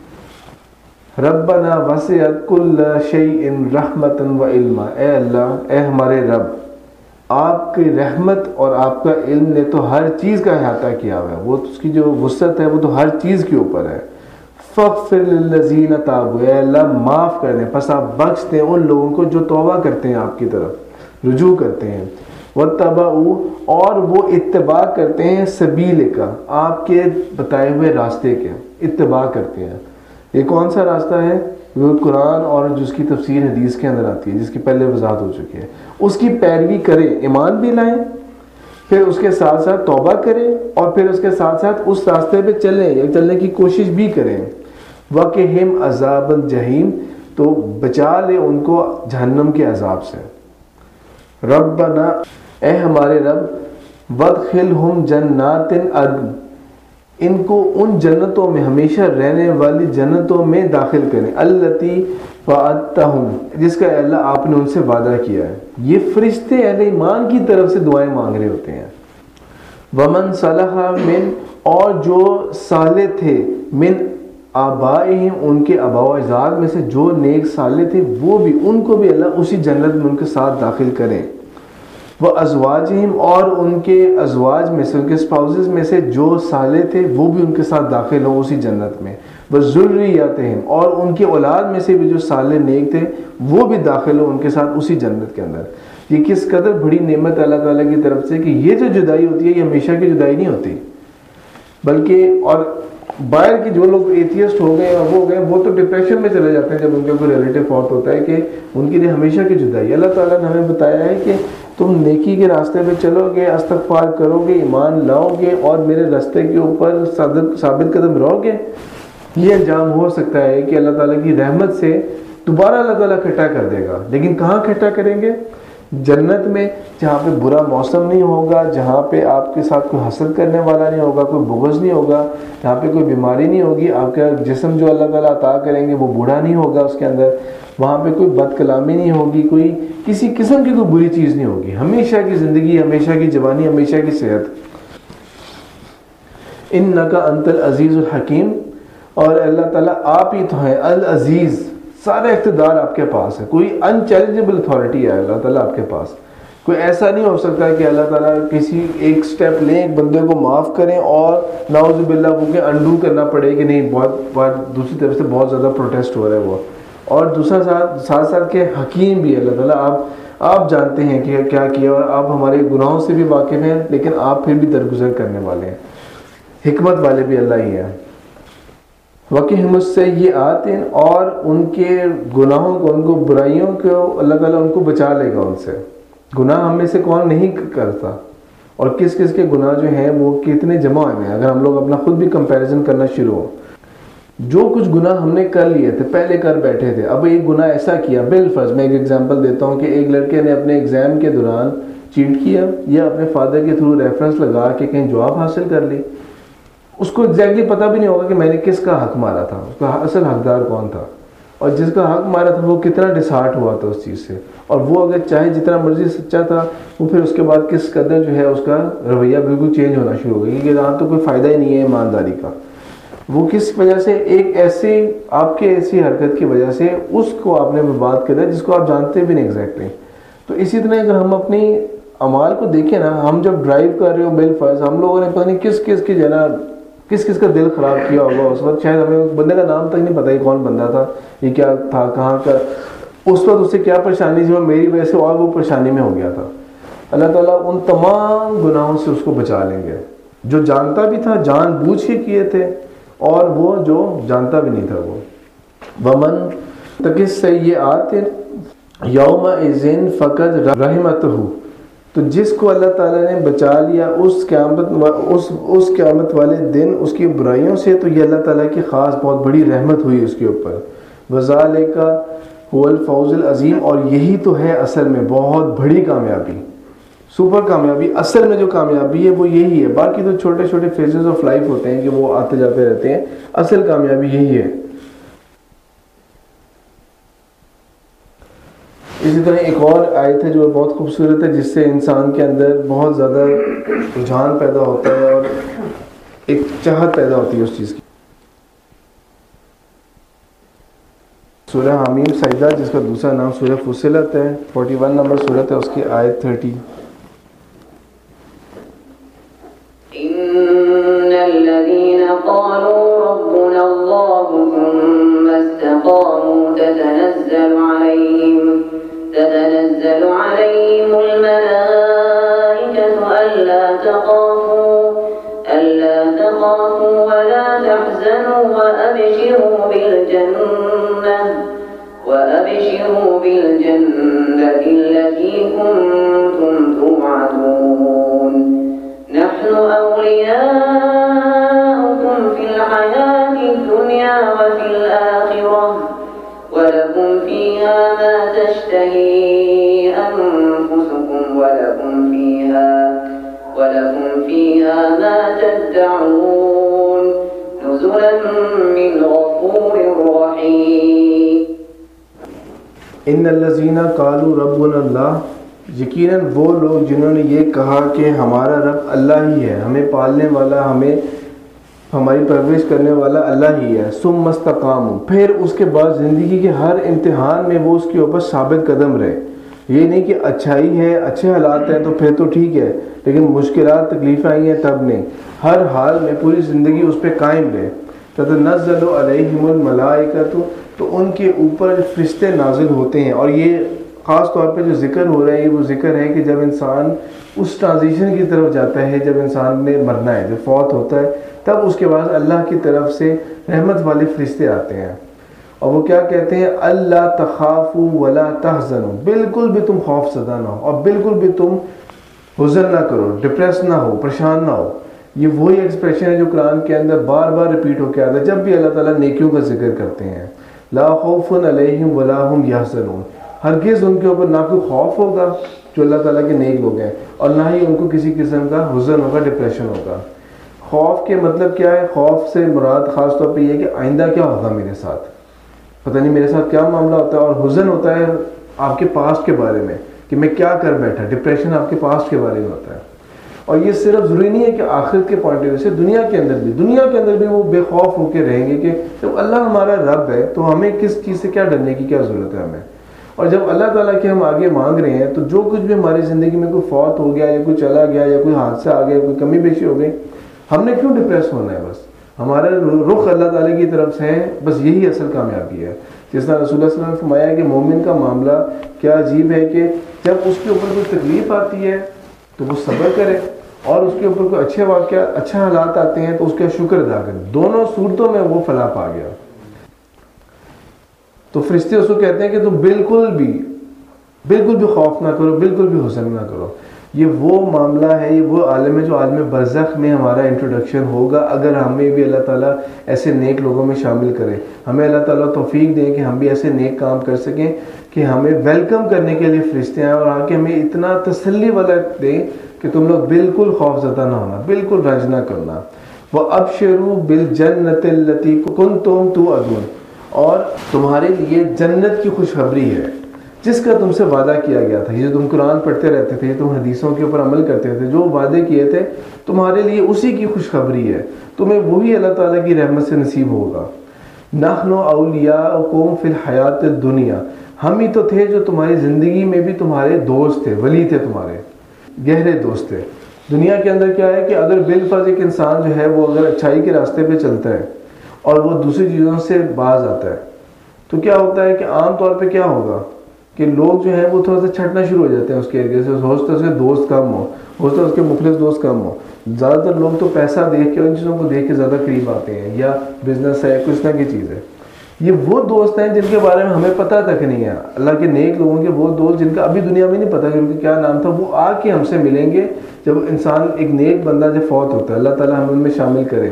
ربنا وسعت کل شیء رحمتا و علما، اے اللہ، اے ہمارے رب، آپ کی رحمت اور آپ کا علم نے تو ہر چیز کا احاطہ کیا ہوا ہے، وہ اس کی جو وسعت ہے وہ تو ہر چیز کے اوپر ہے. فاغفر للذین تابوا، اے اللہ معاف کر دیں، پس آپ بخش دیں ان لوگوں کو جو توبہ کرتے ہیں، آپ کی طرف رجوع کرتے ہیں. واتبعوا، اور وہ اتباع کرتے ہیں سبیل کا، آپ کے بتائے ہوئے راستے کے اتباع کرتے ہیں. یہ کون سا راستہ ہے؟ وہ قرآن اور جس کی تفسیر حدیث کے اندر آتی ہے، جس کی پہلے وضاحت ہو چکی ہے. اس کی پیروی کریں، ایمان بھی لائیں، پھر اس کے ساتھ ساتھ توبہ کریں، اور پھر اس کے ساتھ ساتھ اس راستے پہ چلیں یا چلنے کی کوشش بھی کریں. وَقِهِمْ عَذَابَ الْجَحِيمِ، تو بچا لے ان کو جہنم کے عذاب سے. ربنا، اے ہمارے رب، وَادْخِلْهُمْ جَنَّاتٍ عَدْنٍ، ان کو ان جنتوں میں، ہمیشہ رہنے والی جنتوں میں داخل کریں. التی وعدتہم، جس کا اللہ آپ نے ان سے وعدہ کیا ہے. یہ فرشتے اہل ایمان کی طرف سے دعائیں مانگ رہے ہوتے ہیں. ومن صلح من، اور جو صالح تھے، من آبائہم، ان کے آباء و اجداد میں سے جو نیک صالح تھے، وہ بھی ان کو بھی اللہ اسی جنت میں ان کے ساتھ داخل کریں. وہ ازواجہم، اور ان کے ازواج میں سے، ان کے اسپاؤزز میں سے جو صالح تھے وہ بھی ان کے ساتھ داخل ہوں اسی جنت میں. وہ ذریاتہم، اور ان کے اولاد میں سے بھی جو صالح نیک تھے وہ بھی داخل ہوں ان کے ساتھ اسی جنت کے اندر. یہ کس قدر بڑی نعمت اللہ تعالیٰ کی طرف سے کہ یہ جو جدائی ہوتی ہے یہ ہمیشہ کی جدائی نہیں ہوتی، بلکہ اور باہر کی جو لوگ ایتھیسٹ ہو گئے اور وہ تو ڈپریشن میں چلے جاتے ہیں جب ان کا کوئی ریلیٹیو فوت ہوتا ہے کہ ان کے لیے ہمیشہ کی جدائی. اللہ تعالیٰ نے ہمیں بتایا ہے کہ تم نیکی کے راستے پہ چلو گے، استغفار کرو گے، ایمان لاؤ گے اور میرے راستے کے اوپر ثابت قدم رہو گے، یہ انجام ہو سکتا ہے کہ اللہ تعالیٰ کی رحمت سے دوبارہ اللہ تعالیٰ اکٹھا کر دے گا۔ لیکن کہاں اکٹھا کریں گے؟ جنت میں، جہاں پہ برا موسم نہیں ہوگا، جہاں پہ آپ کے ساتھ کوئی حسد کرنے والا نہیں ہوگا، کوئی بغض نہیں ہوگا، جہاں پہ کوئی بیماری نہیں ہوگی، آپ کا جسم جو اللہ تعالیٰ عطا کریں گے وہ بوڑھا نہیں ہوگا اس کے اندر، وہاں پہ کوئی بد کلامی نہیں ہوگی، کوئی کسی قسم کی کوئی بری چیز نہیں ہوگی، ہمیشہ کی زندگی، ہمیشہ کی جوانی، ہمیشہ کی صحت۔ انک انت العزیز الحکیم، اور اللہ تعالیٰ آپ ہی تو ہیں العزیز، سارا اقتدار آپ کے پاس ہے، کوئی انچیلنجبل اتھارٹی ہے اللہ تعالیٰ آپ کے پاس۔ کوئی ایسا نہیں ہو سکتا کہ اللہ تعالیٰ کسی ایک سٹیپ لیں، ایک بندے کو معاف کریں اور نعوذ باللہ وہ کہ انڈو کرنا پڑے کہ نہیں، بہت دوسری طرف سے بہت زیادہ پروٹیسٹ ہو رہا ہے وہ، اور دوسرا ساتھ ساتھ کے حکیم بھی اللہ تعالیٰ، آپ جانتے ہیں کہ کیا کیا، اور آپ ہمارے گناہوں سے بھی واقف ہیں، لیکن آپ پھر بھی درگزر کرنے والے ہیں، حکمت والے بھی اللہ ہی ہیں۔ وَقِهِمُ السَّيِّئَاتِ، اور ان کے گناہوں کو، ان کو برائیوں کو اللہ تعالیٰ ان کو بچا لے گا ان سے۔ گناہ ہم میں سے کون نہیں کرتا، اور کس کس کے گناہ جو ہیں وہ کتنے جمع ہوئے ہیں، اگر ہم لوگ اپنا خود بھی کمپیریزن کرنا شروع ہو۔ جو کچھ گناہ ہم نے کر لیے تھے، پہلے کر بیٹھے تھے، اب ایک گناہ ایسا کیا، بالفرض میں ایک ایگزامپل دیتا ہوں کہ ایک لڑکے نے اپنے ایگزام کے دوران چیٹ کیا، یا اپنے فادر کے تھرو ریفرنس لگا کے کہیں جواب حاصل کر لی، اس کو ایگزیکٹلی پتہ بھی نہیں ہوگا کہ میں نے کس کا حق مارا تھا، اس کا اصل حقدار کون تھا، اور جس کا حق مارا تھا وہ کتنا ڈسہارٹ ہوا تھا اس چیز سے، اور وہ اگر چاہے جتنا مرضی سچا تھا، وہ پھر اس کے بعد کس قدر جو ہے اس کا رویہ بالکل چینج ہونا شروع ہو گیا، کیونکہ یہاں تو کوئی فائدہ ہی نہیں ہے ایمانداری کا۔ وہ کس وجہ سے، ایک ایسی آپ کے ایسی حرکت کی وجہ سے اس کو آپ نے برباد کر دیا جس کو آپ جانتے بھی نہیں ایگزیکٹلی۔ تو اسی طرح اگر ہم اپنی اعمال کو دیکھیں نا، ہم جب ڈرائیو کر رہے ہو بالفرض، ہم لوگوں نے پتہ نہیں کس کی جنا کس کا دل خراب کیا ہوگا اس وقت، شاید ہمیں بندے کا نام تک نہیں پتا یہ کون بندہ تھا، یہ کیا تھا، کہاں کا، اس وقت اسے کیا پریشانی تھی، وہ میری وجہ سے اور وہ پریشانی میں ہو گیا تھا۔ اللہ تعالیٰ ان تمام گناہوں سے اس کو بچا لیں گے، جو جانتا بھی تھا، جان بوجھ کے کیے تھے، اور وہ جو جانتا بھی نہیں تھا وہ۔ ومن تق السیئات یومئذ فقد رحمتہ، تو جس کو اللہ تعالیٰ نے بچا لیا اس قیامت والے دن اس کی برائیوں سے، تو یہ اللہ تعالیٰ کی خاص بہت بڑی رحمت ہوئی اس کے اوپر۔ وذالک هو الفوز العظیم، اور یہی تو ہے اصل میں بہت بڑی کامیابی، سپر کامیابی، اصل میں جو کامیابی ہے وہ یہی ہے، باقی تو چھوٹے چھوٹے فیزز آف لائف ہوتے ہیں کہ وہ آتے جاتے رہتے ہیں، اصل کامیابی یہی ہے۔ اسی طرح ایک اور آیت ہے جو بہت خوبصورت ہے، جس سے انسان کے اندر بہت زیادہ رجحان پیدا ہوتا ہے اور ایک چاہت پیدا ہوتی ہے اس چیز کی۔ سورہ حمیم سجدہ، جس کا دوسرا نام سورہ فصلت ہے، 41 نمبر سورت ہے، اس کی آیت 30۔ إن الذين قالوا ربنا الله ثم استقاموا تتنزل عليهم الملائكة ألا تخافوا ولا تحزنوا وأبشروا بالجنة التي كنتم توعدون نحن أولياؤكم في الحياة الدنيا وفي الآخرة ولكم فيها ما تشتهي أنفسكم ولكم فيها ما تدعون نزلا من غفور رحيم۔ ان الذین قالوا ربنا اللہ، یقیناً وہ لوگ جنہوں نے یہ کہا کہ ہمارا رب اللہ ہی ہے، ہمیں پالنے والا، ہمیں ہماری پرورش کرنے والا اللہ ہی ہے، ثم استقاموا، پھر اس کے بعد زندگی کے ہر امتحان میں وہ اس کے اوپر ثابت قدم رہے۔ یہ نہیں کہ اچھائی ہے، اچھے حالات ہیں تو پھر تو ٹھیک ہے، لیکن مشکلات تکلیفیں آئی ہیں تب نہیں، ہر حال میں پوری زندگی اس پہ قائم رہے۔ تتنزل علیہم الملائکۃ، تو ان کے اوپر فرشتے نازل ہوتے ہیں، اور یہ خاص طور پہ جو ذکر ہو رہا ہے، یہ وہ ذکر ہے کہ جب انسان اس ٹرانزیشن کی طرف جاتا ہے، جب انسان نے مرنا ہے، جب فوت ہوتا ہے، تب اس کے بعد اللہ کی طرف سے رحمت والے فرشتے آتے ہیں، اور وہ کیا کہتے ہیں؟ اللہ تخافوا ولا تحزنوا، بالکل بھی تم خوف زدہ نہ ہو اور بالکل بھی تم حزن نہ کرو، ڈپریس نہ ہو، پریشان نہ ہو۔ یہ وہی ایکسپریشن ہے جو قرآن کے اندر بار بار ریپیٹ ہو کے آتا ہے جب بھی اللہ تعالیٰ نیکیوں کا ذکر کرتے ہیں۔ لا خوف علیہم ولا هم یحزنون، ہرگز ان کے اوپر نہ کوئی خوف ہوگا جو اللہ تعالیٰ کے نیک لوگ ہیں، اور نہ ہی ان کو کسی قسم کا حزن ہوگا، ڈپریشن ہوگا۔ خوف کے مطلب کیا ہے؟ خوف سے مراد خاص طور پہ یہ ہے کہ آئندہ کیا ہوگا میرے ساتھ، پتہ نہیں میرے ساتھ کیا معاملہ ہوتا ہے۔ اور حزن ہوتا ہے آپ کے پاسٹ کے بارے میں کہ میں کیا کر بیٹھا، ڈپریشن آپ کے پاسٹ کے بارے میں ہوتا ہے۔ اور یہ صرف ضروری نہیں ہے کہ آخرت کے پوائنٹ آف ویو سے، دنیا کے اندر بھی وہ بے خوف ہو کے رہیں گے کہ جب اللہ ہمارا رب ہے تو ہمیں کس چیز سے کیا ڈرنے کی کیا ضرورت ہے ہمیں۔ اور جب اللہ تعالیٰ کے ہم آگے مانگ رہے ہیں تو جو کچھ بھی ہماری زندگی میں کوئی فوت ہو گیا یا کوئی چلا گیا یا کوئی حادثہ آ گیا، کوئی کمی بیشی ہو گئی، ہم نے کیوں ڈپریس ہونا ہے؟ بس ہمارا رخ اللہ تعالیٰ کی طرف سے ہے، بس یہی اصل کامیابی ہے۔ جس طرح رسول اللہ صلی اللہ علیہ وسلم نے فرمایا کہ مومن کا معاملہ کیا عجیب ہے کہ جب اس کے اوپر کوئی تکلیف آتی ہے تو وہ صبر کرے، اور اس کے اوپر کوئی اچھے واقعات، اچھے حالات آتے ہیں تو اس کا شکر ادا کرے۔ دونوں صورتوں میں وہ فلاح پا گیا۔ تو فرشتے اس کو کہتے ہیں کہ تم بالکل بھی خوف نہ کرو، بالکل بھی حزن نہ کرو۔ یہ وہ معاملہ ہے، یہ وہ عالم ہے جو عالم برزخ میں ہمارا انٹروڈکشن ہوگا اگر ہمیں بھی اللہ تعالیٰ ایسے نیک لوگوں میں شامل کرے، ہمیں اللہ تعالیٰ توفیق دیں کہ ہم بھی ایسے نیک کام کر سکیں کہ ہمیں ویلکم کرنے کے لیے فرشتے آئیں اور آ کے ہمیں اتنا تسلی والا دیں کہ تم لوگ بالکل خوف زدہ نہ ہونا، بالکل رنج نہ کرنا۔ وَأَبْشِرُوا بِالْجَنَّةِ الَّتِي كُنْتُمْ تُوعَدُونَ، اور تمہارے لیے جنت کی خوشخبری ہے جس کا تم سے وعدہ کیا گیا تھا۔ یہ جو تم قرآن پڑھتے رہتے تھے، تم حدیثوں کے اوپر عمل کرتے تھے، جو وعدے کیے تھے تمہارے لیے اسی کی خوشخبری ہے، تمہیں وہی اللہ تعالیٰ کی رحمت سے نصیب ہوگا۔ نحن اولیاؤکم فی الحیات الدنیا، ہم ہی تو تھے جو تمہاری زندگی میں بھی تمہارے دوست تھے، ولی تھے، تمہارے گہرے دوست تھے۔ دنیا کے اندر کیا ہے کہ اگر بالفرض ایک انسان جو ہے وہ اگر اچھائی کے راستے پہ چلتا ہے اور وہ دوسری چیزوں سے باز آتا ہے تو کیا ہوتا ہے کہ عام طور پہ کیا ہوگا کہ لوگ جو ہیں وہ تھوڑا سا چھٹنا شروع ہو جاتے ہیں اس کے ارگے سے، ہو سکتا ہے اس کے دوست کم ہو سکتا ہے اس کے مخلص دوست کم ہو۔ زیادہ تر لوگ تو پیسہ دیکھ کے ان چیزوں کو دیکھ کے زیادہ قریب آتے ہیں، یا بزنس ہے، کچھ طرح کی چیز ہے۔ یہ وہ دوست ہیں جن کے بارے میں ہمیں پتہ تک نہیں ہے، اللہ کے نیک لوگوں کے وہ دوست جن کا ابھی دنیا میں نہیں پتہ کہ ان کا کیا نام تھا، وہ آ کے ہم سے ملیں گے جب انسان ایک نیک بندہ جب فوت ہوتا ہے۔ اللہ تعالیٰ ہم ان میں شامل کرے۔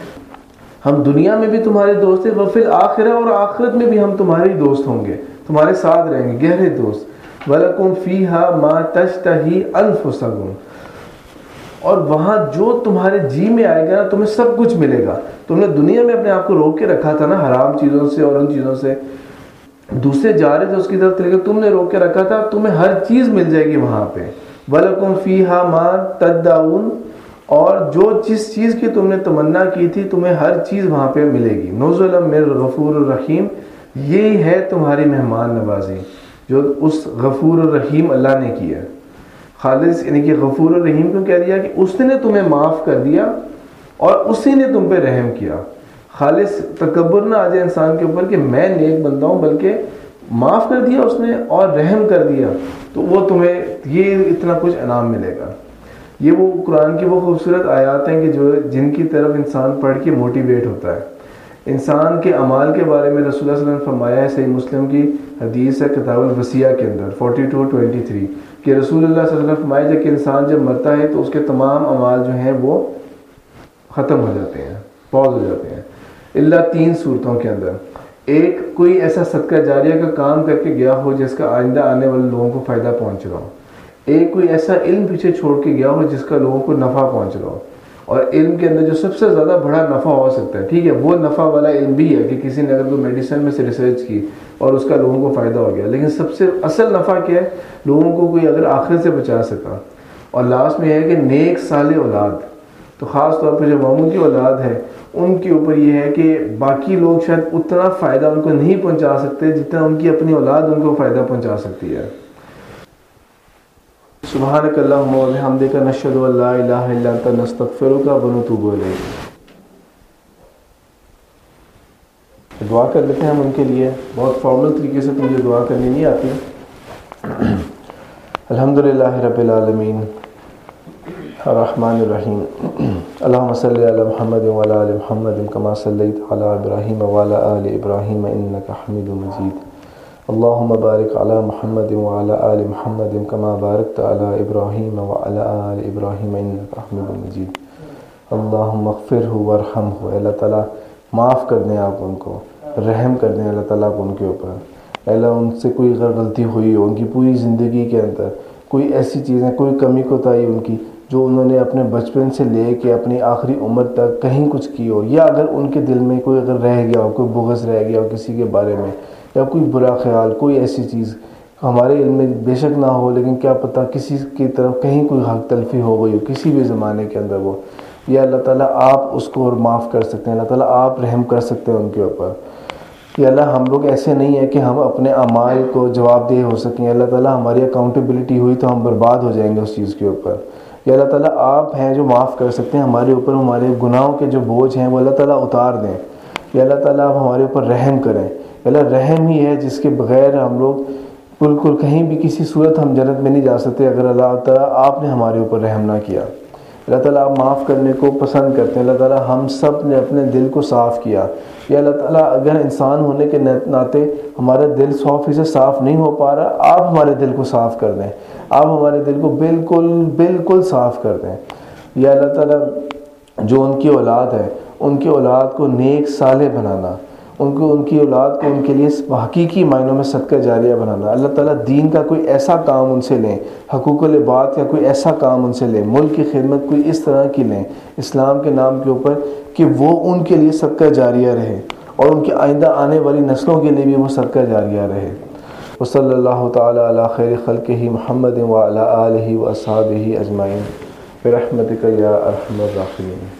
ہم دنیا میں بھی تمہارے دوست ہیں، وفی الآخرہ، اور آخرت میں بھی ہم تمہارے دوست ہوں گے، تمہارے ساتھ رہیں گے، گہرے دوست۔ وَلَكُمْ فِيهَا مَا تَشْتَهِي أَنفُسَكُمْ، اور وہاں جو تمہارے جی میں آئے گا نا تمہیں سب کچھ ملے گا۔ تم نے دنیا میں اپنے آپ کو روک کے رکھا تھا نا حرام چیزوں سے اور ان چیزوں سے، دوسرے جا رہے تھے اس کی طرف، لیکن تم نے روک کے رکھا تھا، تمہیں ہر چیز مل جائے گی وہاں پہ۔ وَلَكُمْ فِيهَا مَا تَدَّعُونَ، اور جو جس چیز کی تم نے تمنا کی تھی تمہیں ہر چیز وہاں پہ ملے گی۔ نُزُلًا مِنْ غَفُورٍ الرحیم، یہی ہے تمہاری مہمان نوازی جو اس غفور الرحیم اللہ نے کی ہے۔ خالص یعنی کہ غفور الرحیم کیوں کہہ دیا کہ اس نے تمہیں معاف کر دیا اور اسی نے تم پہ رحم کیا۔ خالص تکبر نہ آ جائے انسان کے اوپر کہ میں نیک بندہ ہوں، بلکہ معاف کر دیا اس نے اور رحم کر دیا تو وہ تمہیں یہ اتنا کچھ انعام ملے گا۔ یہ وہ قرآن کی وہ خوبصورت آیات ہیں کہ جن کی طرف انسان پڑھ کے موٹیویٹ ہوتا ہے۔ انسان کے اعمال کے بارے میں رسول اللہ صلی اللہ علیہ وسلم نے فرمایا ہے، صحیح مسلم کی حدیث ہے کتاب الوصیہ کے اندر 42:23 کہ رسول اللہ صلی اللہ علیہ وسلم نے فرمایا کہ انسان جب مرتا ہے تو اس کے تمام اعمال جو ہیں وہ ختم ہو جاتے ہیں، پاز ہو جاتے ہیں، الا 3 صورتوں کے اندر۔ ایک، کوئی ایسا صدقہ جاریہ کا کام کر کے گیا ہو جس کا آئندہ آنے والے لوگوں کو فائدہ پہنچ رہا ہو۔ ایک، کوئی ایسا علم پیچھے چھوڑ کے گیا ہو جس کا لوگوں کو نفع پہنچ رہا ہو۔ اور علم کے اندر جو سب سے زیادہ بڑا نفع ہو سکتا ہے، ٹھیک ہے، وہ نفع والا علم بھی ہے کہ کسی نے اگر کوئی میڈیسن میں سے ریسرچ کی اور اس کا لوگوں کو فائدہ ہو گیا، لیکن سب سے اصل نفع کیا ہے؟ لوگوں کو کوئی اگر آخرت سے بچا سکا۔ اور لاسٹ میں ہے کہ نیک صالح اولاد، تو خاص طور پہ جو ماموں کی اولاد ہے ان کے اوپر یہ ہے کہ باقی لوگ شاید اتنا فائدہ ان کو نہیں پہنچا سکتے جتنا ان کی اپنی اولاد ان کو فائدہ پہنچا سکتی ہے۔ سبحانک اللہم و بحمدک، نشہد ان لا الہ الا انت، نستغفرک و نتوب الیک۔ دعا کر لیتے ہیں ہم ان کے لیے، بہت فارمل طریقے سے، مجھے دعا کرنی نہیں آتی۔ الحمدللہ رب العالمین، الرحمن الرحیم اللہم صلی علی محمد وعلی آل محمد کما صلیت علی ابراہیم وعلی آل ابراہیم انک حمید مجید اللہم بارک علی محمد وعلی آل محمد کما بارکت علی ابراہیم وعلی آل ابراہیم انک حمید مجید اللہم اغفرہ وارحمہ. اللہ تعالیٰ معاف کر دیں آپ ان کو، رحم کر دیں اللہ تعالیٰ کو ان کے اوپر. اللہ ان سے کوئی اگر غلطی ہوئی ہو ان کی پوری زندگی کے اندر، کوئی ایسی چیزیں، کوئی کمی کوتاہی ان کی جو انہوں نے اپنے بچپن سے لے کے اپنی آخری عمر تک کہیں کچھ کی ہو، یا اگر ان کے دل میں کوئی اگر رہ گیا ہو، کوئی بغض رہ گیا ہو کسی کے بارے میں، یا کوئی برا خیال، کوئی ایسی چیز ہمارے علم میں بے شک نہ ہو، لیکن کیا پتہ کسی کی طرف کہیں کوئی حق تلفی ہو گئی ہو کسی بھی زمانے کے اندر، وہ یا اللہ تعالیٰ آپ اس کو اور معاف کر سکتے ہیں، اللہ تعالیٰ آپ رحم کر سکتے ہیں ان کے اوپر. یا اللہ ہم لوگ ایسے نہیں ہیں کہ ہم اپنے اعمال کو جواب دہ ہو سکیں. اللہ تعالیٰ ہماری اکاؤنٹیبلٹی ہوئی تو ہم برباد ہو جائیں گے اس چیز کے اوپر. یا اللہ تعالیٰ آپ ہیں جو معاف کر سکتے ہیں ہمارے اوپر، ہمارے گناہوں کے جو بوجھ ہیں وہ اللہ تعالیٰ اتار دیں. یا اللہ تعالیٰ آپ ہمارے اوپر رحم کریں. یا اللہ رحم ہی ہے جس کے بغیر ہم لوگ بالکل کہیں بھی کسی صورت ہم جنت میں نہیں جا سکتے اگر اللہ تعالیٰ آپ نے ہمارے اوپر رحم نہ کیا. اللہ تعالیٰ آپ معاف کرنے کو پسند کرتے ہیں. اللہ تعالیٰ ہم سب نے اپنے دل کو صاف کیا. یا اللہ تعالیٰ اگر انسان ہونے کے ناطے ہمارا دل 100% صاف نہیں ہو پا رہا، آپ ہمارے دل کو صاف کر دیں، آپ ہمارے دل کو بالکل صاف کر دیں. یا اللہ تعالیٰ جو ان کی اولاد ہے ان کی اولاد کو نیک صالح بنانا، ان کی اولاد کو ان کے لیے حقیقی معنوں میں صدقہ جاریہ بنانا. اللہ تعالیٰ دین کا کوئی ایسا کام ان سے لیں، حقوق العباد کا کوئی ایسا کام ان سے لیں، ملک کی خدمت کوئی اس طرح کی لیں اسلام کے نام کے اوپر کہ وہ ان کے لیے صدقہ جاریہ رہے اور ان کی آئندہ آنے والی نسلوں کے لیے بھی وہ صدقہ جاریہ رہے. وصلی اللہ تعالی علی خیر خلقہ محمد وعلی آلہ واصحابہ اجمعین برحمتک یا ارحم الراحمین.